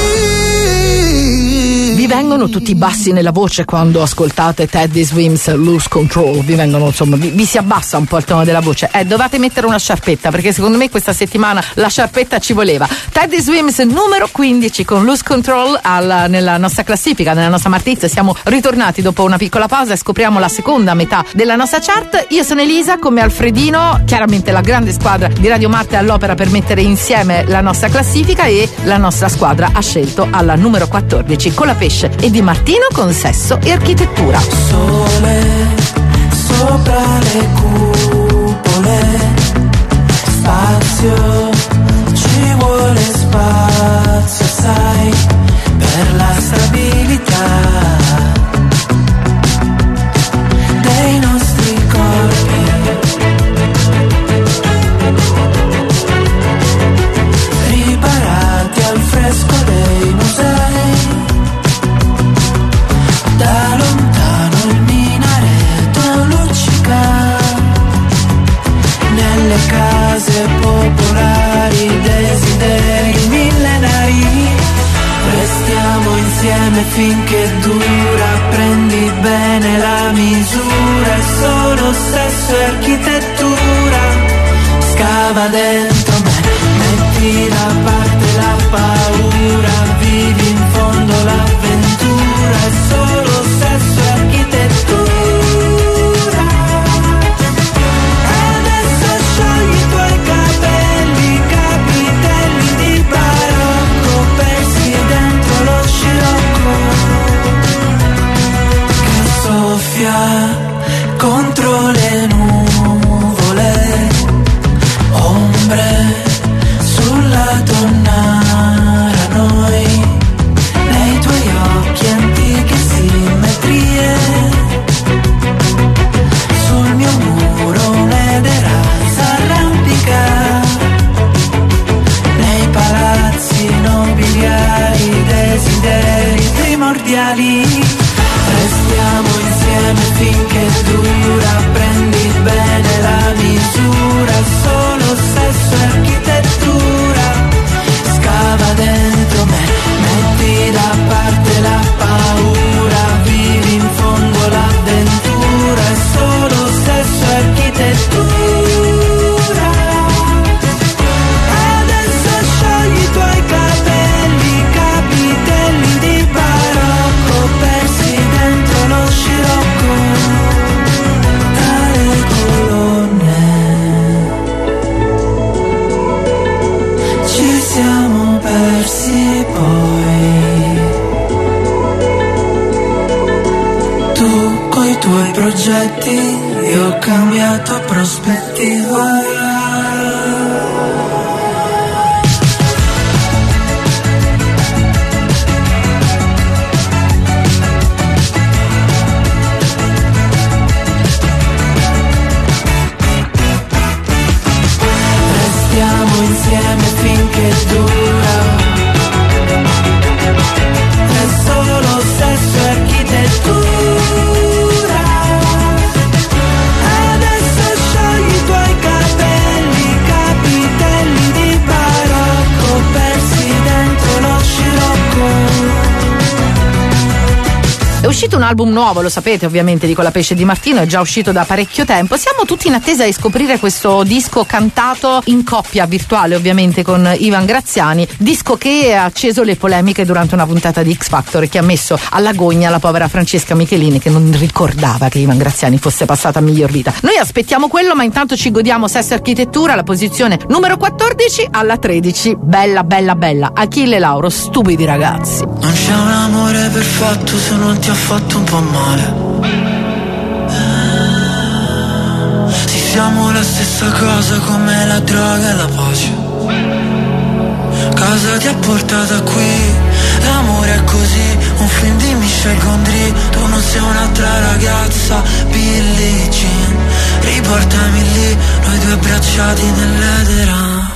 Vi vengono tutti i bassi nella voce quando ascoltate Teddy Swims Lose Control, vi vengono, insomma, vi si abbassa un po' il tono della voce. Dovete mettere una sciarpetta, perché secondo me questa settimana la sciarpetta ci voleva. Teddy Swims numero 15 con Lose Control nella nostra classifica, nella nostra Martizia. Siamo ritornati dopo una piccola pausa e scopriamo la seconda metà della nostra chart. Io sono Elisa, come Alfredino, chiaramente la grande squadra di Radio Marte all'opera per mettere insieme la nostra classifica, e la nostra squadra ha scelto alla numero 14 Colapesce e Di Martino con Sesso e Architettura. Sole sopra le cupole, spazio, ci vuole spazio, sai, per la stabilità dei nostri corpi. Riparati al fresco dei musei, da lontano il minareto luccica, nelle case popolari desideri millenari. Restiamo insieme finché dura, prendi bene la misura, è solo sesso e architettura. Scava dentro me, metti da parte la paura, vivi in fondo l'avventura, è solo sesso e architettura. Adesso sciogli i tuoi capelli, progetti, io ho cambiato prospettiva. Restiamo insieme finché dura. È solo sesso e architettura. Adesso sciogli i tuoi capelli, capitelli di barocco, persi dentro lo scirocco. È uscito un album nuovo, lo sapete ovviamente, di Colapesce Di Martino, è già uscito da parecchio tempo. Siamo tutti in attesa di scoprire questo disco cantato in coppia virtuale ovviamente con Ivan Graziani, disco che ha acceso le polemiche durante una puntata di X Factor, che ha messo alla gogna la povera Francesca Michelini, che non ricordava che Ivan Graziani fosse passata a miglior vita. Noi aspettiamo quello, ma intanto ci godiamo Sesso e Architettura, la posizione numero 14 alla 13. Bella bella bella, Achille Lauro, Stupidi ragazzi. Non c'è un amore perfetto se non ti ha fatto un po' male. Sì, siamo la stessa cosa come la droga e la pace. Cosa ti ha portato qui? L'amore è così, un film di Michel Gondry. Tu non sei un'altra ragazza, Billie Jean. Riportami lì, noi due abbracciati nell'edera.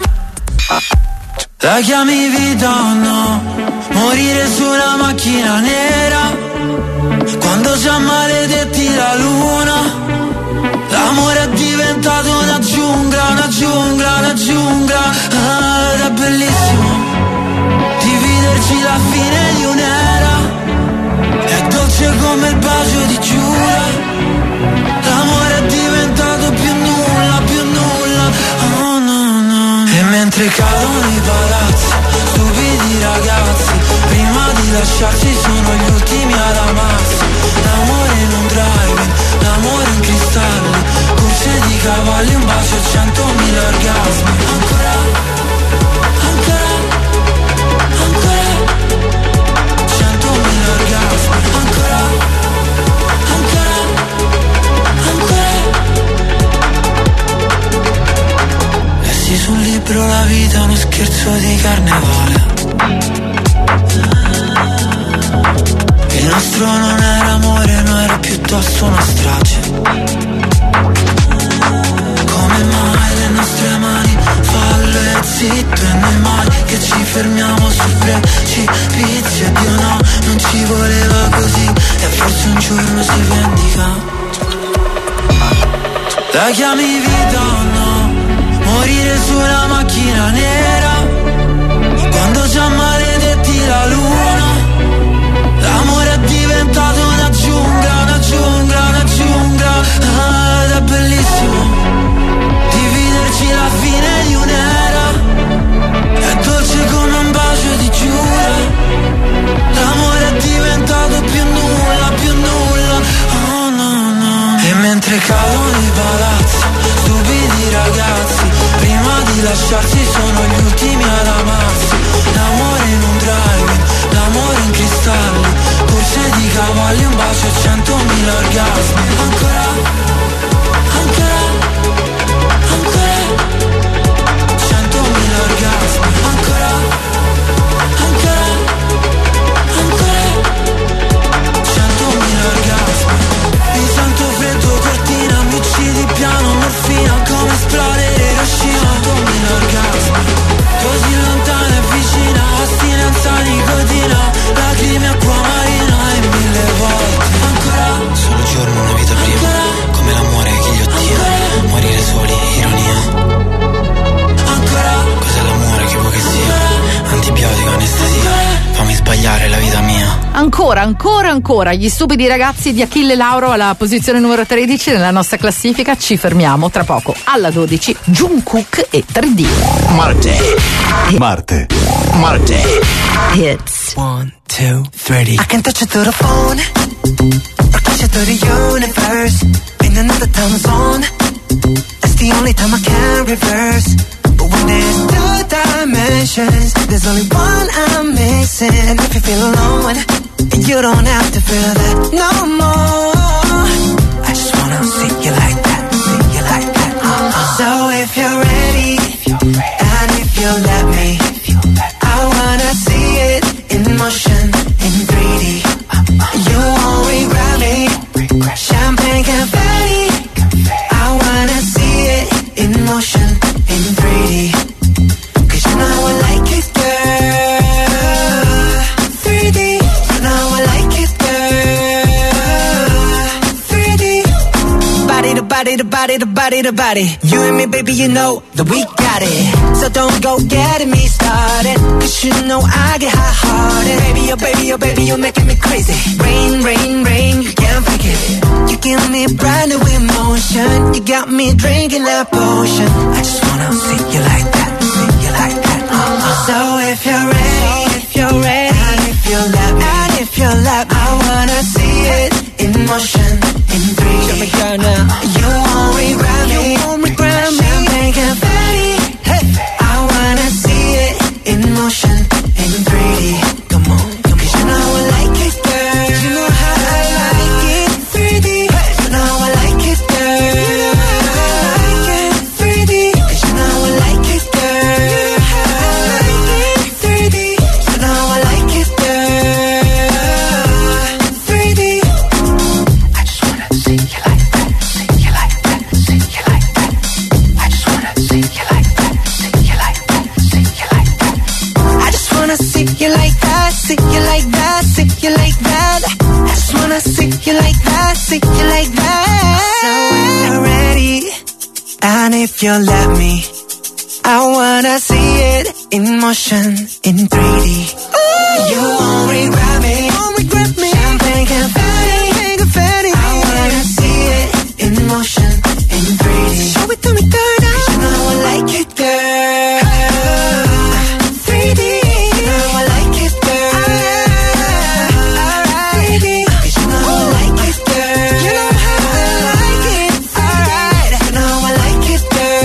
La chiami vita o no? Morire su una macchina nera, quando già maledetti la luna. L'amore è diventato una giungla, una giungla, una giungla. Ah, ed è bellissimo dividerci la fine di un'era. È dolce come il bacio di Giura. L'amore è diventato più nulla, più nulla. Oh no, no. E mentre cadono i palazzi, stupidi ragazzi, prima di lasciarsi sono gli ultimi ad amarsi. L'amore in un drive-in, l'amore in cristalli, corse di cavalli, un bacio e 100.000 orgasmi. Ancora, ancora, ancora, 100.000 orgasmi. Ancora, ancora, ancora. Lessi sul libro La vita è uno scherzo di carnevale. Il nostro non era amore, no, era piuttosto una strage. Come mai le nostre mani fallo e zitto, e noi mai che ci fermiamo sul precipizio. E Dio no, non ci voleva così, e forse un giorno si vendica. La chiami vita o no? Morire su una macchina nera, quando già maledetti la luna. L'amore è diventato una giungla, una giungla, una giungla. Ah, ed è bellissimo dividerci la fine di un'era. È dolce come un bacio di Giura. L'amore è diventato più nulla, più nulla. Oh no, no. E mentre cadono i palazzi, stupidi ragazzi, prima di lasciarsi sono gli ultimi ad amarsi. L'amore in un drive-in, l'amore in cristalli, corse di cavalli, un bacio e 100.000 orgasmi. Ancora, ancora, ancora, 100.000 orgasmi. Ancora, ancora, ancora, 100.000 orgasmi. Mi sento freddo, cortina, mi uccidi piano, morfina, come esplodere Hiroshima. 100.000 orgasmi, così lontana e vicina, astinenza nicotina, lacrime acquamarina e 1000 volte. Ancora, solo giorno, una vita prima, ancora, come l'amore, ghigliottina, ancora, morire soli, ironia. Ancora, cos'è l'amore, che vuoi che sia? Antibiotico, anestesia, fammi sbagliare la vita mia. Ancora, ancora, ancora, gli stupidi ragazzi di Achille Lauro alla posizione numero 13 nella nostra classifica. Ci fermiamo tra poco alla 12, Jungkook e 3D. Marte. Hits. 1, 2, 3. I can touch it through the phone, or touch it through the universe. In another time zone, that's the only time I can reverse. But when there's two dimensions, there's only one I'm missing. And if you feel alone, and you don't have to feel that no more. you let me, I wanna see it in motion, in 3D. You won't regret me. Champagne confetti. I wanna see it in motion, in 3D. 'Cause you know I like it, girl. 3D. You know I like it, girl. 3D. Body to body to body to body to body. You and me, baby, you know that we got it. So don't go getting me started. 'Cause you know I get hot-hearted. Baby, oh baby, oh baby, you're making me crazy. Rain, rain, rain, you can't fake it. You give me brand new emotion. You got me drinking that potion. I just wanna see you like that, see you like that. So if you're ready, and if you let me, I wanna see it in motion, in 3D. Show me girl now. You won't regret me, Champagne confetti. Hey, I wanna see it in motion, in 3D. Come on, come on. 'Cause you know I like it, girl. You know how I like it, 3D. Hey, you know I like it, girl. You know how I like it, 3D. 'Cause you know I like it, girl. You know how I like it, 3D. You know I like it, girl. 3D. I just wanna see you like that, see you like that, see you like that. I just wanna see you like that, see you like that, see you like that. I just wanna see you like that, see you like that, see you like that. I just wanna see you like that, see you like that. So when you're ready, and if you let me, I wanna see it in motion, in 3D. You won't regret me, Champagne confetti. I wanna see it in motion, in 3D. Show it to me, girl. 'Cause you know I like it, girl. 3D. You know I like it, girl. 3D. 'Cause you know I like it, girl. You know how I like it. Alright. You know I like it,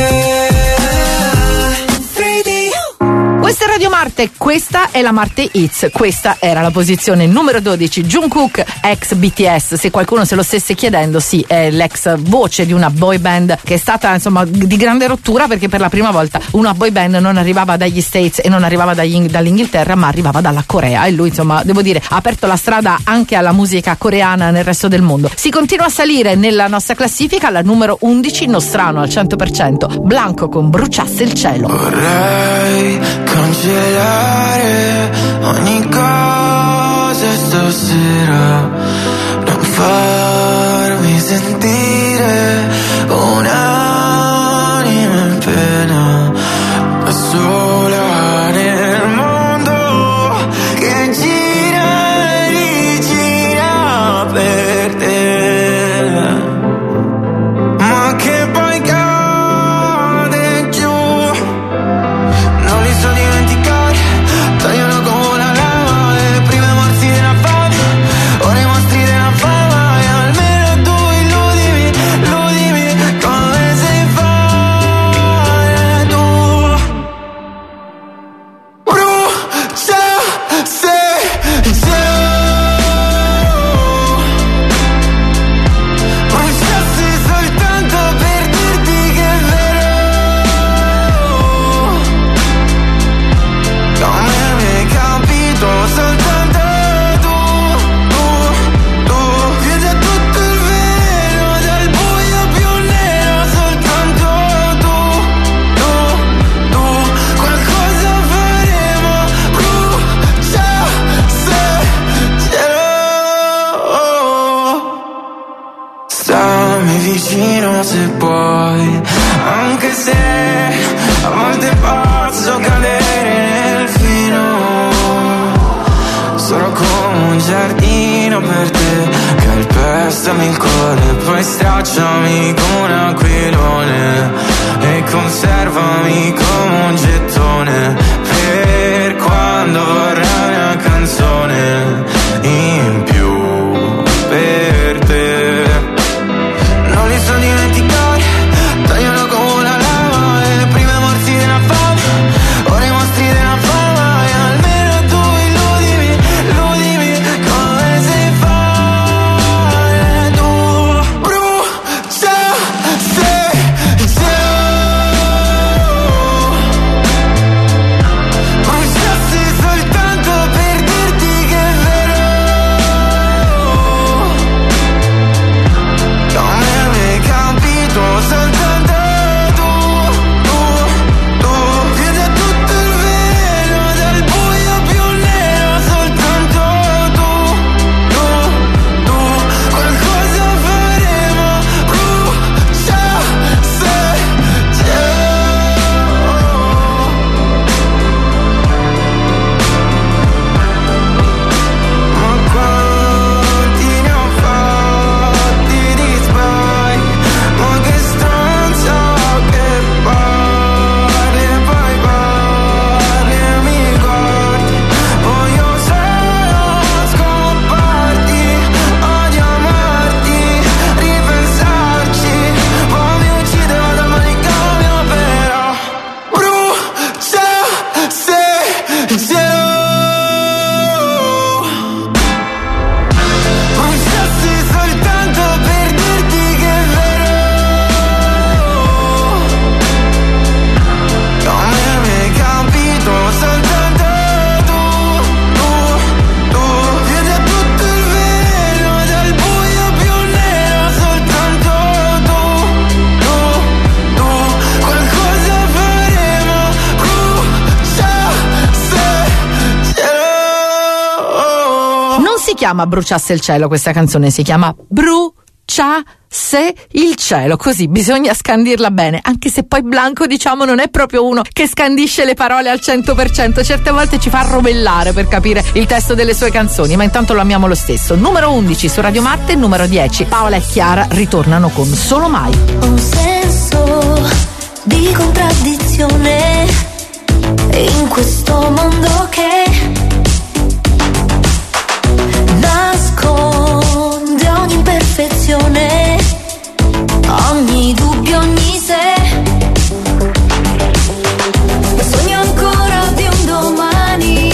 girl. 3D. Questa è Radio Marte, questa è la Marte Hits, questa era la posizione numero 12, Jungkook ex BTS. Se qualcuno se lo stesse chiedendo, sì, è l'ex voce di una boy band che è stata insomma di grande rottura, perché per la prima volta una boy band non arrivava dagli States e non arrivava dall'Inghilterra, ma arrivava dalla Corea, e lui insomma devo dire ha aperto la strada anche alla musica coreana nel resto del mondo. Si continua a salire nella nostra classifica, alla numero 11, Nostrano al 100%, Blanco con Bruciasse il cielo. Vorrei cancellare ogni cosa stasera, non farmi sentire un'anima in pena, da sola nel mondo che gira e rigira per te, ma che poi cade giù. Non li so dimenticare, tagliano come la lava, le prime morsi della fame, ora i mostri della fama, e almeno tu illudimi, illudimi, come sai fare tu. Bruciasse il cielo, bruciasse soltanto per dirti che è vero, come mi hai capito soltanto tu, chiudi a tutto il velo dal buio più nero, soltanto tu, qualcosa faremo, bruciasse il cielo. Stammi vicino se puoi, anche se a volte posso cadere nel fino. Sono come un giardino per te, calpestami il cuore, poi stracciami come un aquilone e conservami come un gettone per quando vorrai una canzone in più per te. Non li so dimenticare, tagliano come la lava, le prime morsi della fame, ora i mostri della fama, e almeno tu illudimi, illudimi, come sai fare tu. Bruciasse il cielo, si chiama Bruciasse il cielo, questa canzone si chiama Bruciasse il cielo, così bisogna scandirla bene, anche se poi Blanco, diciamo, non è proprio uno che scandisce le parole al 100%, certe volte ci fa rovellare per capire il testo delle sue canzoni, ma intanto lo amiamo lo stesso. Numero 11 su Radio Marte, numero 10 Paola e Chiara ritornano con Solo Mai. Un senso di contraddizione in questo mondo che nasconde ogni imperfezione, ogni dubbio, ogni se. Sogno ancora di un domani,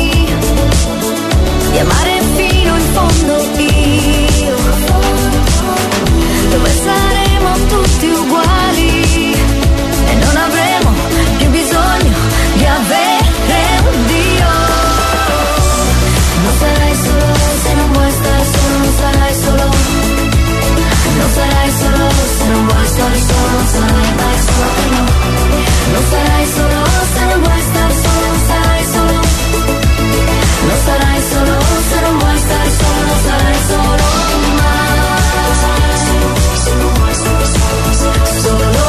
di amare fino in fondo io, dove saremo tutti uguali e non avremo più bisogno di avere un Dio. Non sarai solo se non vuoi stare solo, non sarai solo. Non sarai solo se non vuoi stare solo, non sarai mai solo, no. Non sarai solo se non vuoi stare solo, non sarai solo. Non sarai solo se non vuoi stare solo, non sarai solo mai. Solo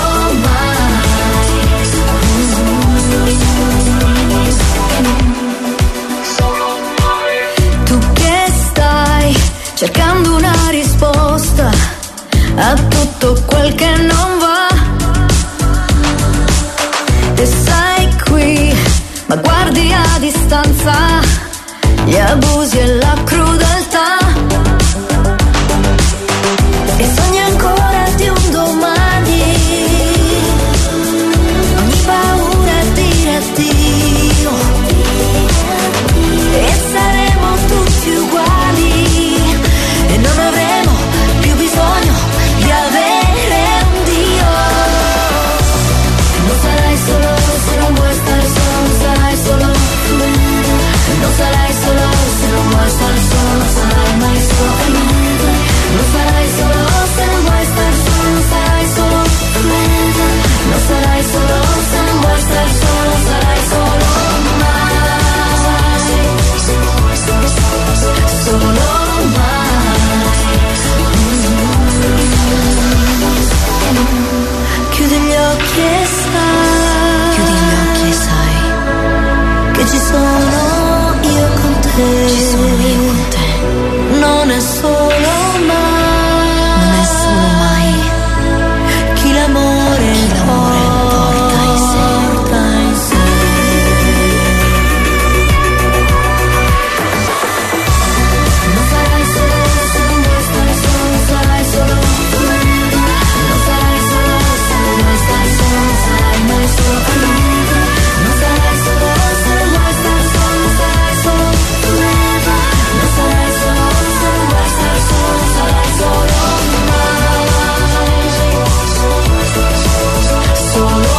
mai. Tu che stai cercando una risposta a tutto quel che non va, e sei qui ma guardi a distanza gli abusi e la crudeltà, e sogni ancora di un domani, ogni paura è dire addio, e saremo tutti uguali e non avremo più bisogno di avere un Dio. Non sarai solo se non vuoi stare solo, non sarai solo. Non sarai solo se non vuoi stare solo, non sarai mai solo. Non sarai solo se non vuoi stare solo, non sarai solo. Non sarai solo se non vuoi stare solo, non sarai solo mai. Solo mai. Chiudi gli occhi e sai, chiudi gli occhi e sai che ci sono io con te, ci sono io con te. Non è solo mai, non è solo mai chi l'amore porta in sé. Non sarai solo se non vuoi stare solo, non sarai solo. Non sarai solo se non vuoi stare solo, non sarai mai solo. Non sarai solo se non vuoi stare solo, non sarai solo. Non sarai solo se non vuoi stare solo, non sarai solo mai. Solo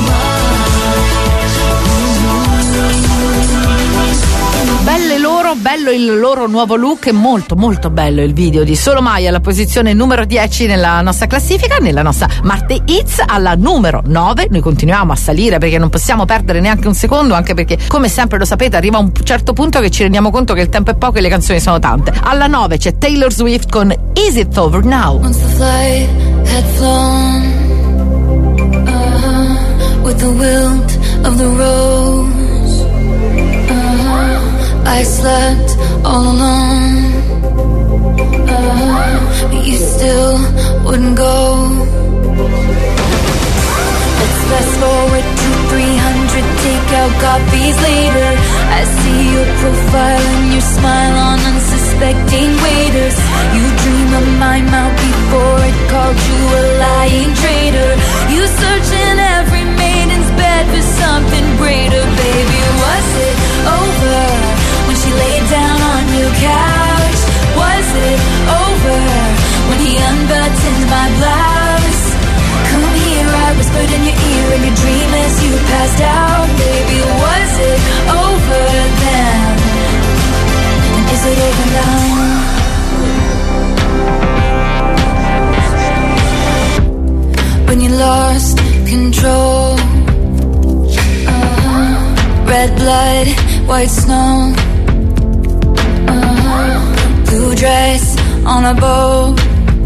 Belle loro, bello il loro nuovo look, e molto molto bello il video di Solo Mai alla posizione numero 10 nella nostra classifica, nella nostra Marte Hits. Alla numero 9 noi continuiamo a salire perché non possiamo perdere neanche un secondo, anche perché come sempre lo sapete arriva un certo punto che ci rendiamo conto che il tempo è poco e le canzoni sono tante. Alla 9 c'è Taylor Swift con Is It Over Now. Once the flight had flown, with the wilt of the rose, I slept all alone, but you still wouldn't go. Let's fast forward to 300 takeout copies later. I see your profile and your smile on unsuspecting waiters. You dream of my mouth before it called you a lying traitor. You search in every maiden's bed for something greater. Baby, was it over when she laid down on your couch? Was it over when he unbuttoned my blouse? Come here, I whispered in your ear in your dream as you passed out. Baby, was it over then? And is it over now? When you lost control, red blood, white snow, blue dress on a boat.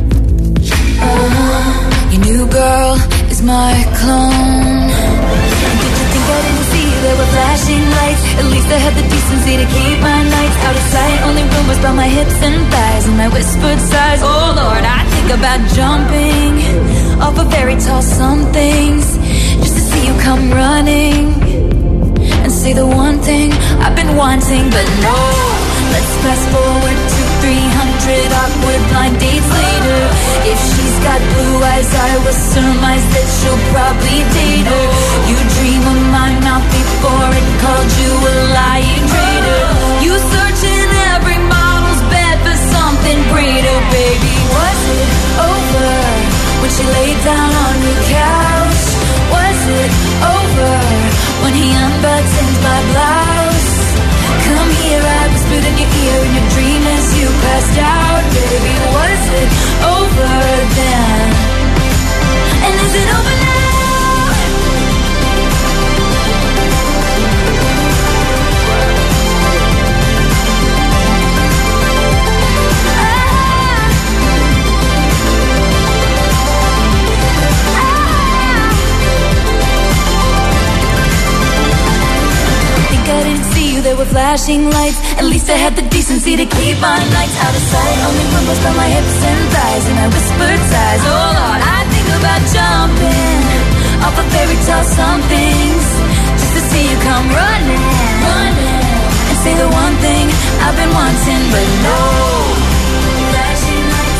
Your new girl is my clone. Did you think I didn't see there were flashing lights? At least I had the decency to keep my nights out of sight. Only rumors about my hips and thighs and my whispered sighs. Oh Lord, I think about jumping off of very tall somethings just to see you come running and say the one thing I've been wanting. But no, let's fast forward to 300 awkward blind dates later. If she's got blue eyes, I will surmise that she'll probably date her. You dream of my mouth before it called you a lying traitor. You search in every model's bed for something greater. Baby, was it over when she laid down on your couch? Was it over when he unbuttoned my blouse? Come here, I whispered in your ear in your dream as you passed out. Baby, was it over then? And is it over now? I didn't see you, there were flashing lights. At least I had the decency to keep my nights out of sight. Only rumors about my hips and thighs and my whispered sighs. Oh Lord, I think about jumping off a fairy tale somethings just to see you come running and say the one thing I've been wanting. But no, flashing lights.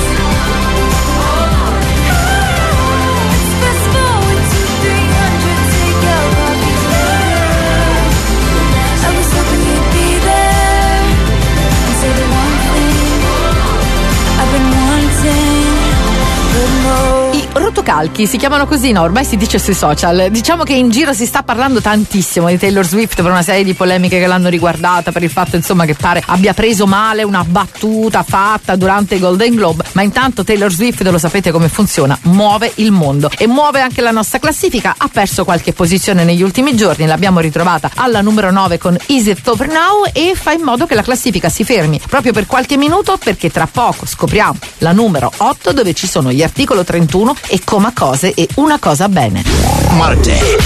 Let's fast forward to 300, take out puppies later. I was hoping you'd be there and say the one thing I've been wanting, but no. I rotocalchi si chiamano così, no? Ormai si dice sui social. Diciamo che in giro si sta parlando tantissimo di Taylor Swift per una serie di polemiche che l'hanno riguardata, per il fatto insomma che pare abbia preso male una battuta fatta durante i Golden Globe. Ma intanto Taylor Swift, lo sapete come funziona, muove il mondo e muove anche la nostra classifica. Ha perso qualche posizione negli ultimi giorni, l'abbiamo ritrovata alla numero 9 con Is It Over Now e fa in modo che la classifica si fermi proprio per qualche minuto, perché tra poco scopriamo la numero 8 dove ci sono gli Articolo 31 e Coma Cose e Una Cosa Bene. Marte.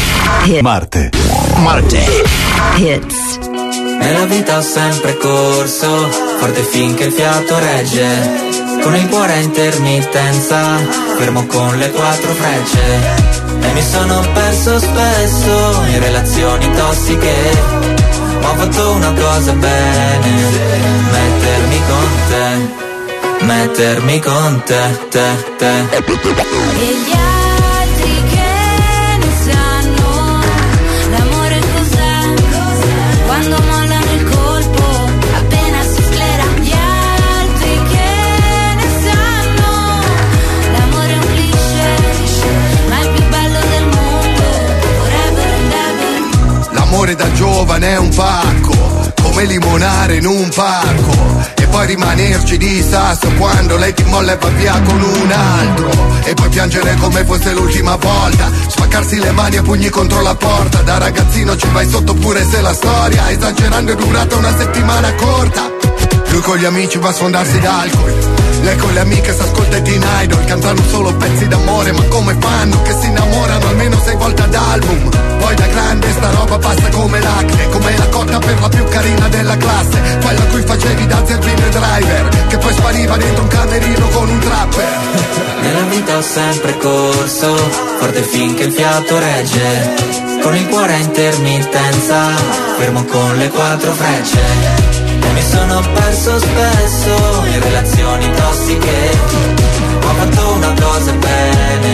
Hits. Nella vita ho sempre corso, forte finché il fiato regge. Con il cuore a intermittenza, fermo con le 4 frecce. E mi sono perso spesso in relazioni tossiche. Ma ho fatto una cosa bene, mettermi con te. E gli altri che ne sanno l'amore cos'è, quando mollano il colpo appena si sclera. Gli altri che ne sanno l'amore è un cliché, ma è il più bello del mondo, forever and ever. L'amore da giovane è un pacco, come limonare in un parco, e poi rimanerci di sasso quando lei ti molla e va via con un altro, e poi piangere come fosse l'ultima volta, spaccarsi le mani a pugni contro la porta. Da ragazzino ci vai sotto pure se la storia esagerando è durata una settimana corta. Lui con gli amici va a sfondarsi d'alcol, lei con le amiche s'ascolta i Teen Idol, cantano solo pezzi d'amore, ma come fanno che si innamorano almeno 6 volte ad album? Poi da grande sta roba passa come l'acne, come la cotta per la più carina della classe, quella a cui facevi da zerbino e driver, che poi spariva dentro un camerino con un trapper. Nella vita ho sempre corso, forte finché il fiato regge. Con il cuore a intermittenza, fermo con le 4 frecce. E mi sono perso spesso in relazioni tossiche. Ho fatto una cosa bene,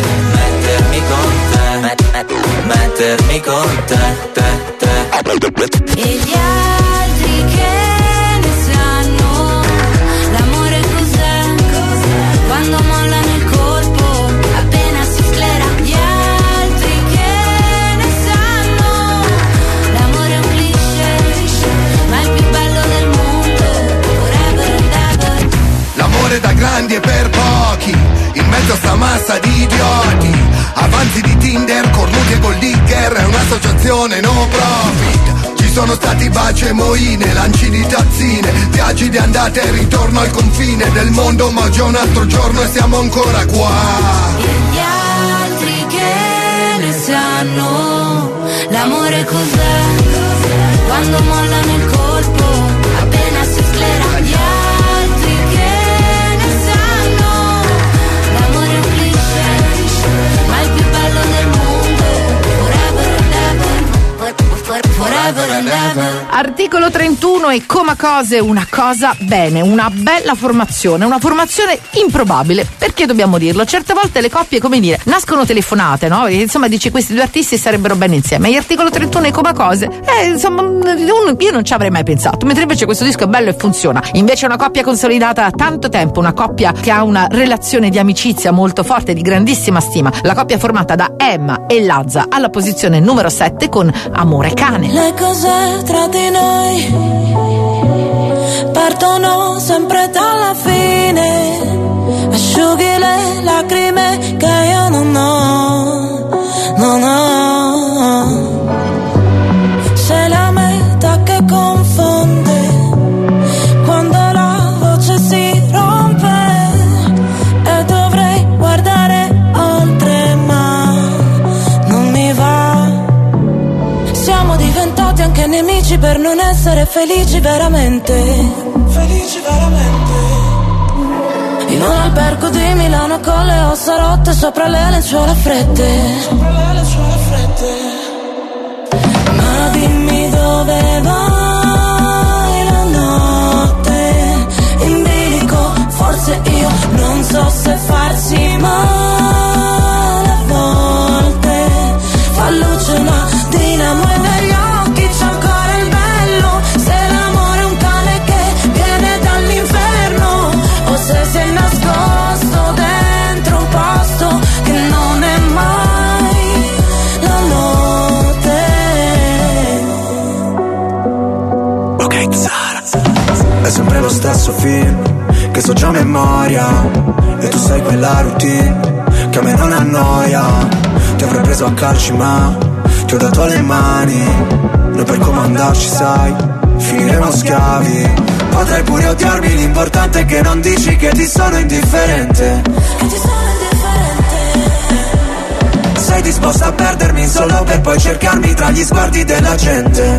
mettermi con te. E gli altri che ne sanno l'amore cos'è, quando mollano il colpo appena si sclera. Gli altri che ne sanno l'amore è un cliché, ma è il più bello del mondo, forever and ever. L'amore da grandi e per pochi, in mezzo a sta massa di idioti, avanti di Tinder, cornuti e gold digger, è un'associazione no profit. Ci sono stati baci e moine, lanci di tazzine, viaggi di andata e ritorno al confine del mondo, ma già un altro giorno e siamo ancora qua. E gli altri che ne sanno, l'amore cos'è? Quando mollano il colpo, appena si sclera. Gli altri che ne sanno, l'amore è un cliché, ma il più bello del mondo, forever and ever, forever and ever. Articolo 31 e Coma Cose, una cosa bene, una bella formazione, una formazione improbabile, perché dobbiamo dirlo, certe volte le coppie, come dire, nascono telefonate, no? E, insomma, dici questi due artisti sarebbero bene insieme, e Articolo 31 e Coma Cose, insomma, io non ci avrei mai pensato, mentre invece questo disco è bello e funziona. Invece è una coppia consolidata da tanto tempo, una coppia che ha una relazione di amicizia molto forte, di grandissima stima, la coppia formata da Emma e Lazza alla posizione numero 7 con Amore Cane. Le cose tra di noi partono sempre dalla fine, asciughi le lacrime che io non ho. Sei la metà che confonde quando la voce si rompe e dovrei guardare oltre ma non mi va. Siamo diventati anche nemici per non essere felici veramente. Felici veramente. In un albergo di Milano con le ossa rotte sopra le lenzuola fredde. Sopra le lenzuola fredde. Ma dimmi dove vai la notte in bilico. Forse io non so se farsi male a volte. Fa luce una dinamo e negli occhi c'è ancora il bello. Se l'amore è un cane che viene dall'inferno, o se si è nascosto dentro un posto che non è mai la notte. Ok, Sara. È sempre lo stesso film che so già a memoria, e tu sei quella routine che a me non annoia. Ti avrei preso a calci ma ti ho dato le mani. Noi per comandarci sai, finiremo schiavi. Potrei pure odiarmi, l'importante è che non dici che ti sono indifferente. Che ti sono indifferente. Sei disposta a perdermi solo per poi cercarmi tra gli sguardi della gente.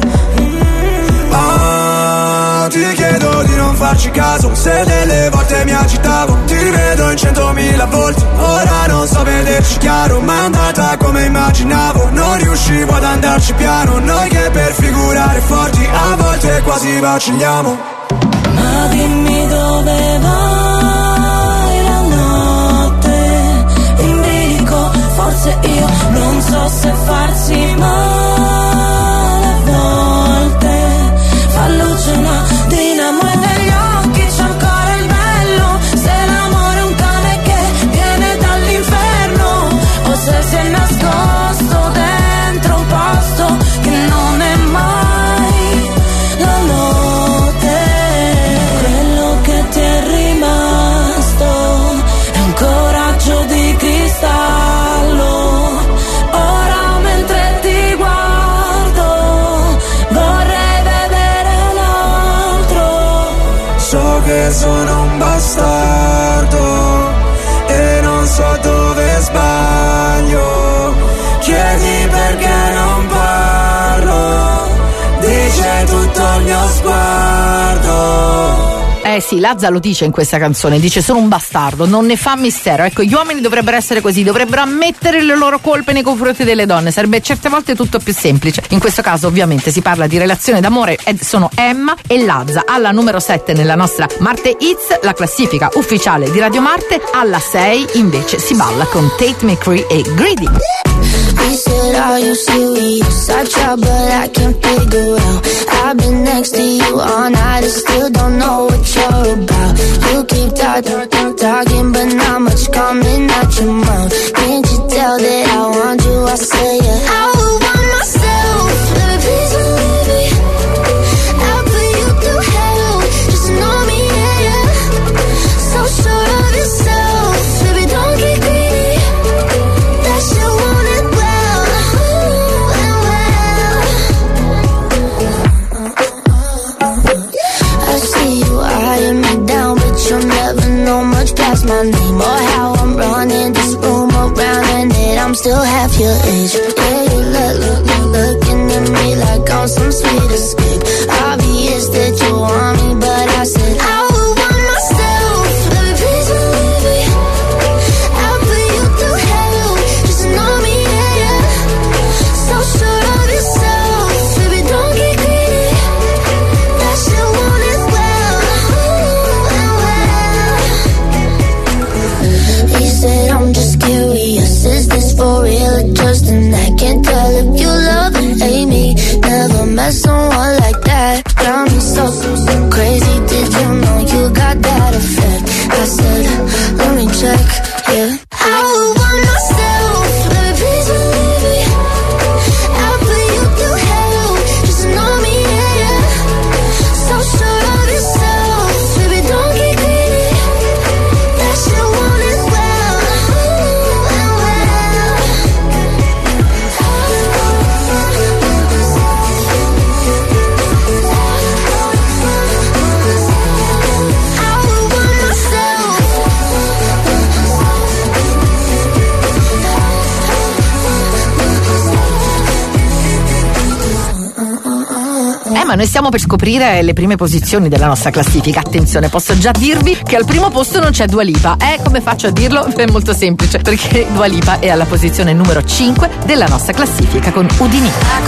Ti chiedo di non farci caso, se delle volte mi agitavo, ti rivedo in 100.000 volte. Ora non so vederci chiaro, ma è andata come immaginavo. Non riuscivo ad andarci piano, noi che per figurare forti a volte quasi vacilliamo. Ma dimmi dove vai la notte in bilico. Forse io non so se farsi male a volte. Fa luce una dinamo e negli occhi c'è ancora il bello. Se l'amore è un cane che viene dall'inferno, o se si è nascosto dentro un posto che non è mai la notte. Quello che ti è rimasto è un coraggio di cristallo. Ora mentre ti guardo vorrei vedere l'altro. So che sono un bastardo e non so dove sbaglio. Chiedi perché non parlo, dice tutto il mio sguardo. Eh sì, Lazza lo dice in questa canzone, dice sono un bastardo, non ne fa mistero. Ecco, gli uomini dovrebbero essere così, dovrebbero ammettere le loro colpe nei confronti delle donne, sarebbe certe volte tutto più semplice. In questo caso ovviamente si parla di relazione d'amore, sono Emma e Lazza. Alla numero 7 nella nostra Marte Hits, la classifica ufficiale di Radio Marte. Alla 6 invece si balla con Tate McCree e Greedy. We said, are you serious? I tried but I can't figure out. I've been next to you all night and still don't know what you're about. You keep talking but not much coming out your mouth. Can't you tell that I want you? I say yeah. I would want myself, baby, please don't leave me. I'll put you through hell, just know me, yeah, yeah. So sure of yourself, baby, don't get greedy. That shit want it well, and well. half your age. Yeah, you looking at me like I'm some sweet escape. Obvious that you want me, but I said I would want myself. Baby, please believe me. I'll put you through hell. Just know me, yeah. So sure of yourself. Baby, don't get greedy. That shit won't as well. He said I'm just curious. Is this for real or just an act? Can't tell if you love and hate me. Never met someone like that. Got me so crazy. Did you know you got that effect? I said, let me check, yeah. I would want myself. Baby, please believe me. I'll put you through hell. Just know me, yeah. So sure of yourself. Baby, don't get greedy. That shit won't as well. Ma noi stiamo per scoprire le prime posizioni della nostra classifica. Attenzione, posso già dirvi che al primo posto non c'è Dua Lipa. Come faccio a dirlo? È molto semplice, perché Dua Lipa è alla posizione numero 5 della nostra classifica con Udini.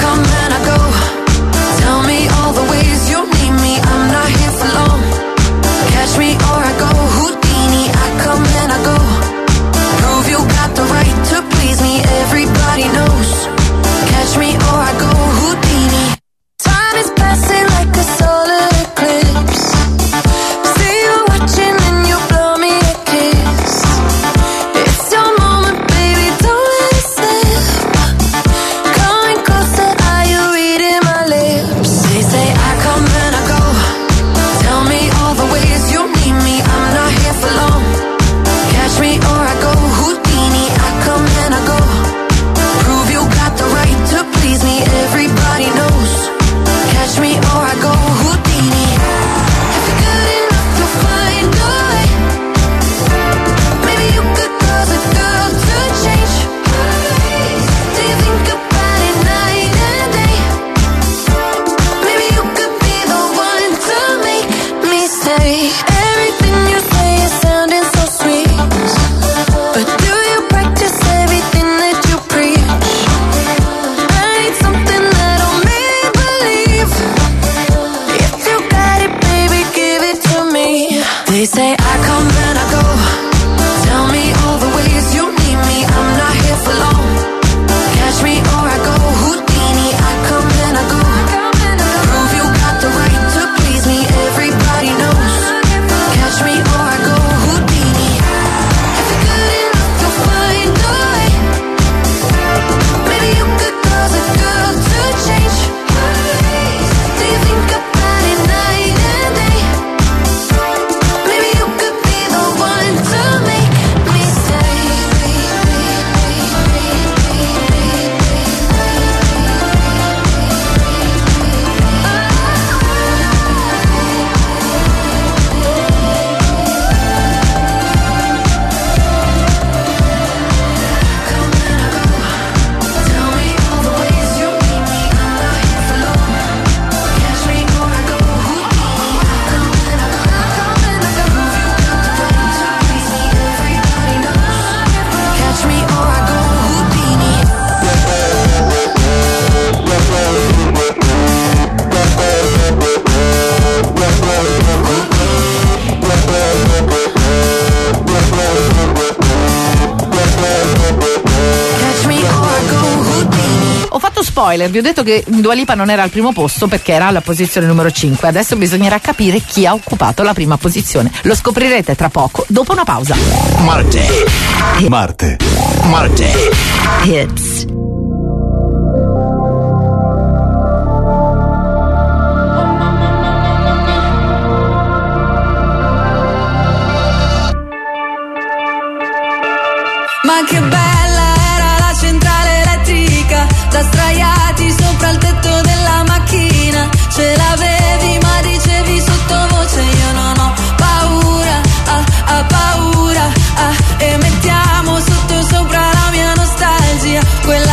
Spoiler, vi ho detto che Dua Lipa non era al primo posto perché era alla posizione numero 5. Adesso bisognerà capire chi ha occupato la prima posizione. Lo scoprirete tra poco, dopo una pausa. Marte Hits. Ma che bella era la centrale elettrica, da sdraiati sopra il tetto della macchina. Ce l'avevi ma dicevi sottovoce io non ho paura, paura, e mettiamo sotto sopra la mia nostalgia, quella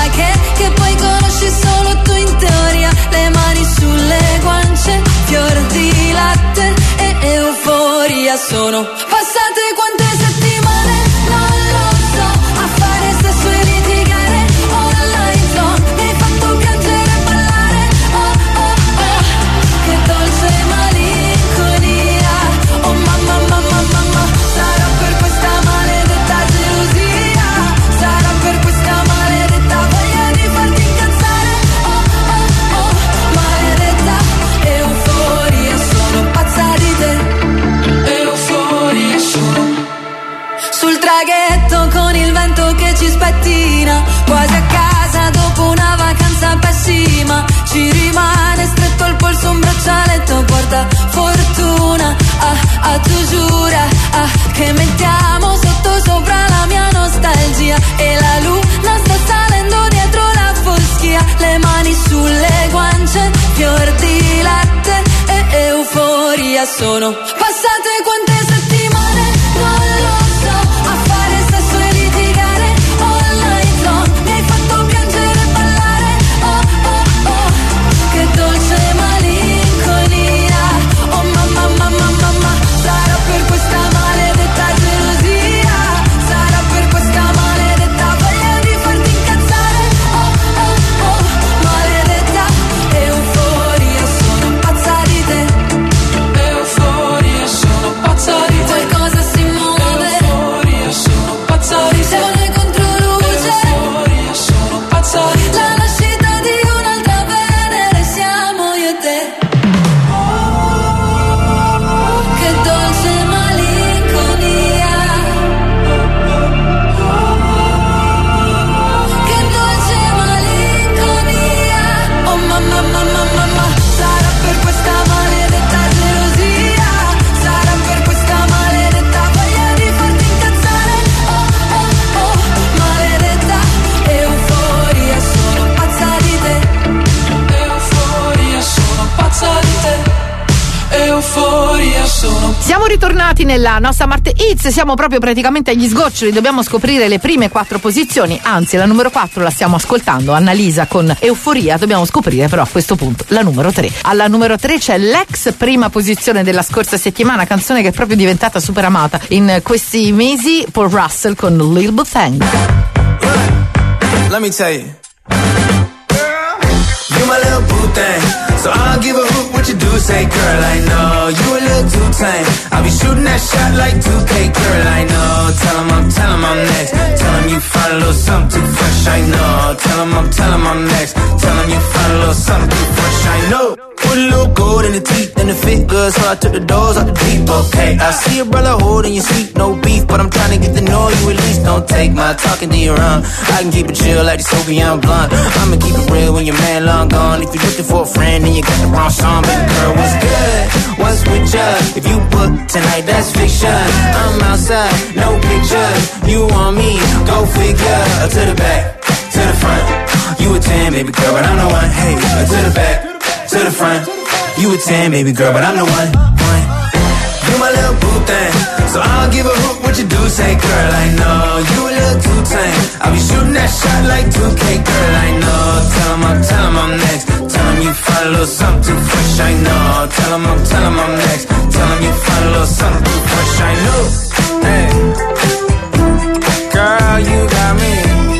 sono passate quante settimane, non lo so, a fare sesso e litigare online zone. Mi hai fatto piangere e ballare, oh oh oh, che dolce malinconia. Oh mamma mamma mamma, sarà per questa maledetta gelosia, sarà per questa maledetta voglia di farti incazzare, oh oh oh, maledetta euforia, sono pazza di te. Euforia sono sul traghetto con il vento che ci spettina, quasi a casa dopo una vacanza pessima. Ci rimane stretto al polso un braccialetto porta fortuna. Ah, tu giura, che mettiamo sotto sopra la mia nostalgia. E la luna sta salendo dietro la foschia, le mani sulle guance, fior di latte e euforia. Sono passate quante settimane, non lo so, a fare sesso e litigare online zone. Mi hai fatto piangere e ballare, oh oh oh, che dolce malinconia. Oh mamma mamma mamma, sarà per questa maledetta gelosia, sarà per questa maledetta voglia di farti incazzare, oh oh oh, maledetta euforia, sono pazza di te. Euforia, sono pazza di te. Qualcosa si muove, euforia, sono pazza di te. Sole contro luce, euforia, sono pazza di te. La nascita di un'altra Venere siamo io e te. Che dolce malinconia, che dolce malinconia. Oh mamma mamma mamma, sarà per questa maledetta gelosia, sarà per questa maledetta voglia di farti incazzare, oh oh oh, maledetta euforia, sono pazza di te. Euforia, sono pazza di te. Euforia, sono. Siamo ritornati nella nostra Marte Hits, siamo proprio praticamente agli sgoccioli, dobbiamo scoprire le prime 4 posizioni, anzi la numero 4 la stiamo ascoltando, Annalisa con Euforia, dobbiamo scoprire però a questo punto la numero 3. Alla numero 3 c'è l'ex prima posizione della scorsa settimana, canzone che è proprio diventata super amata in questi mesi, Paul Russell con Lil Botang. Let me tell you, you my little boo thing, so I don't give a hoot what you do, say girl, I know you a little too tame, I'll be shooting that shot like 2K, girl, I know, tell 'em I'm next, tell 'em you find a little something too fresh, I know, tell 'em I'm next, tell 'em you find a little something too fresh, I know. Put a little gold in the teeth and the fit good, so I took the doors out the deep, okay. I see a brother holding your seat, no beef, but I'm trying to get to know you at least. Don't take my talking to your own. I can keep it chill like the Soviet blunt. I'ma keep it real when your man long gone. If you're looking for a friend and you got the wrong song, baby girl, what's good? What's with ya? If you book tonight, that's fiction. I'm outside, no pictures. You want me? Go figure. To the back, to the front. You a 10, baby girl, but I'm the one. Hey, to the back, to the front. You a 10, baby girl, but I'm the one. You my little boo thing, so I don't give a hoot what you do, say girl, I know you a little too tame, I'll be shooting that shot like 2K, girl, I know. Tell 'em I'm next, tell 'em you find a little something too fresh, I know. Tell 'em I'm next, tell 'em you find a little something too fresh, I know. Hey, girl, you got me.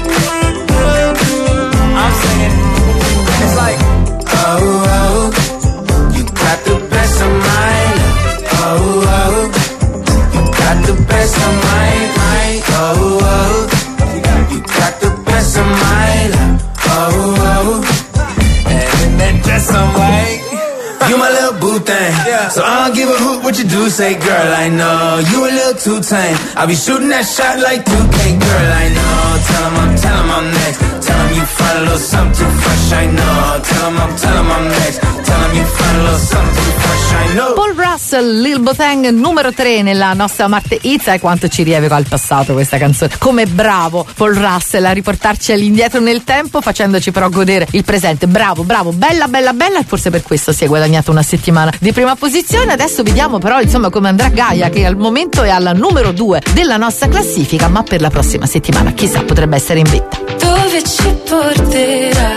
I'm singing, it's like, oh, oh, you got the best of mine. Oh, oh, you got the best of mine. Oh, oh, you got the best of mine. Oh, oh, and in that dress I'm white. You my little boo thing, so I don't give a hoot what you do, say girl, I know you a little too tame, I'll be shooting that shot like 2K, girl, I know. Tell 'em I'm next, tell 'em you find a little something too fresh, I know. Tell 'em I'm next, tell 'em you find a little something too fresh, I know. Paul Russell, Lil Botang, numero 3 nella nostra Marte Hits. E quanto ci rievoca al passato questa canzone, come bravo Paul Russell a riportarci all'indietro nel tempo, facendoci però godere il presente. Bravo, bella, e forse per questo si è guadagnato una settimana di prima posizione. Adesso vediamo però insomma come andrà Gaia, che al momento è alla numero 2 della nostra classifica, ma per la prossima settimana chissà, potrebbe essere in vetta. Dove ci porterà?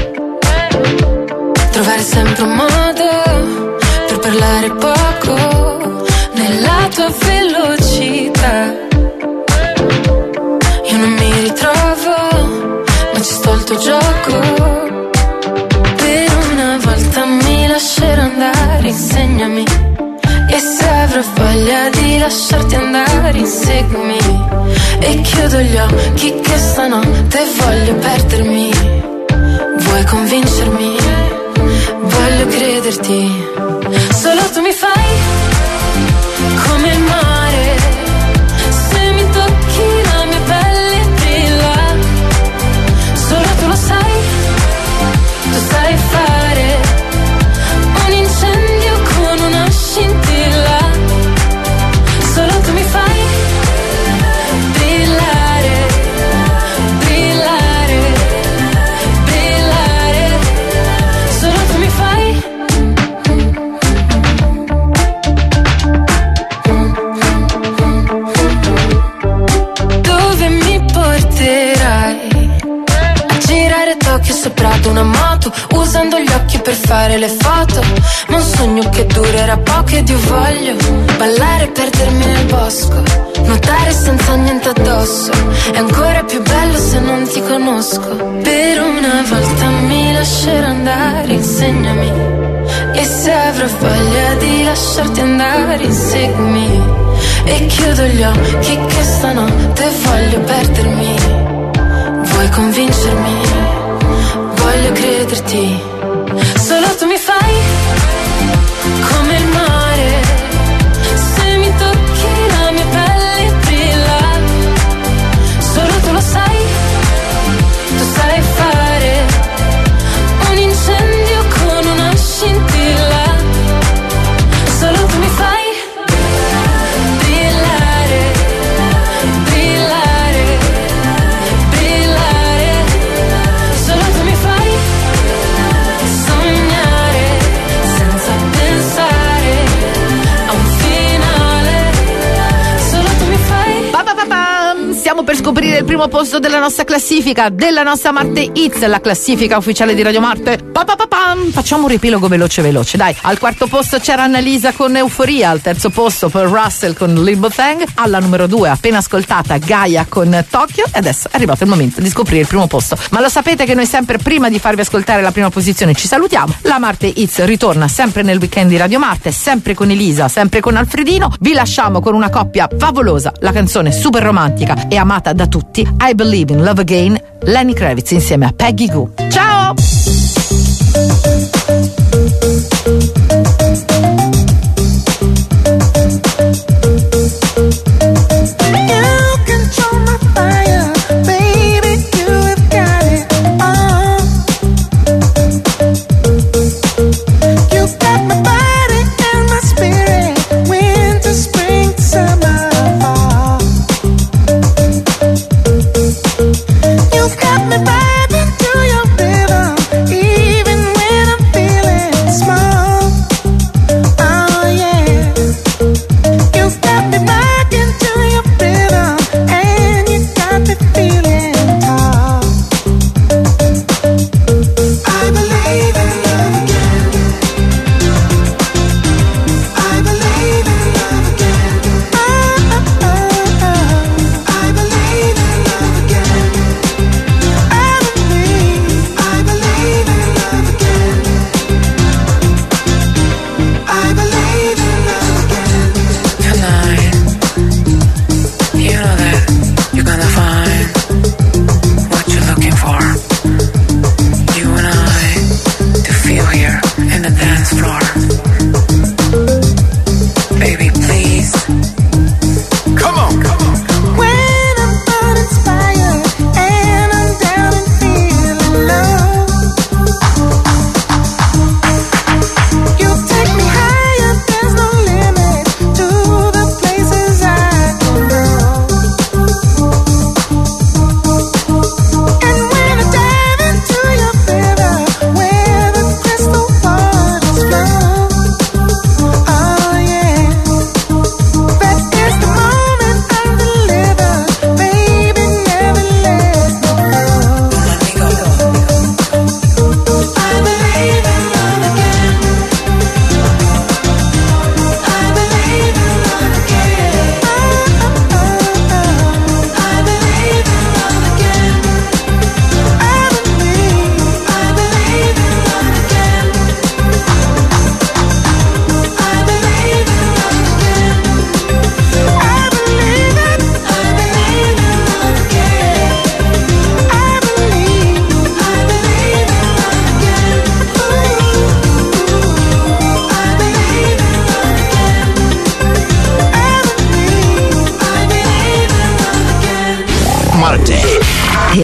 Trovare sempre un modo per parlare poco nella tua lasciarti andare, inseguimi. E chiudo gli occhi che stanotte voglio perdermi. Vuoi convincermi? Voglio crederti. Solo tu mi fai come il mare. Se mi tocchi la mia pelle brilla. Solo tu lo sai. Tu sai fare un incendio con una scintilla. Solo tu mi fai brillare, brillare, brillare. Solo tu mi fai. Dove mi porterai? A girare Tokyo sopra ad una moto, usando gli occhi per fare le foto. Ma un sogno che durerà poco ed io voglio ballare e perdermi nel bosco, nuotare senza niente addosso. È ancora più bello se non ti conosco. Per una volta mi lascerò andare, insegnami. E se avrò voglia di lasciarti andare, inseguimi. E chiudo gli occhi che stanotte voglio perdermi. Vuoi convincermi? Voglio crederti. Solo tu mi fai come il mare. Se mi tocchi la mia pelle brilla. Solo tu lo sai. Tu sai fare un incendio con una scintilla. Solo tu mi fai brillare, brillare, brillare. Solo tu mi fai sognare senza pensare a un finale. Solo tu mi fai. Stiamo per scoprire il primo posto della nostra classifica, della nostra Marte Hits, la classifica ufficiale di Radio Marte. Facciamo un riepilogo veloce, dai. Al quarto posto c'era Annalisa con Euforia, al terzo posto per Russell con Lil Bothang, alla numero 2 appena ascoltata Gaia con Tokyo, e adesso è arrivato il momento di scoprire il primo posto. Ma lo sapete che noi sempre prima di farvi ascoltare la prima posizione ci salutiamo. La Marte Hits ritorna sempre nel weekend di Radio Marte, sempre con Elisa, sempre con Alfredino. Vi lasciamo con una coppia favolosa, la canzone super romantica e amata da tutti, I Believe in Love Again, Lenny Kravitz insieme a Peggy Gou. Ciao!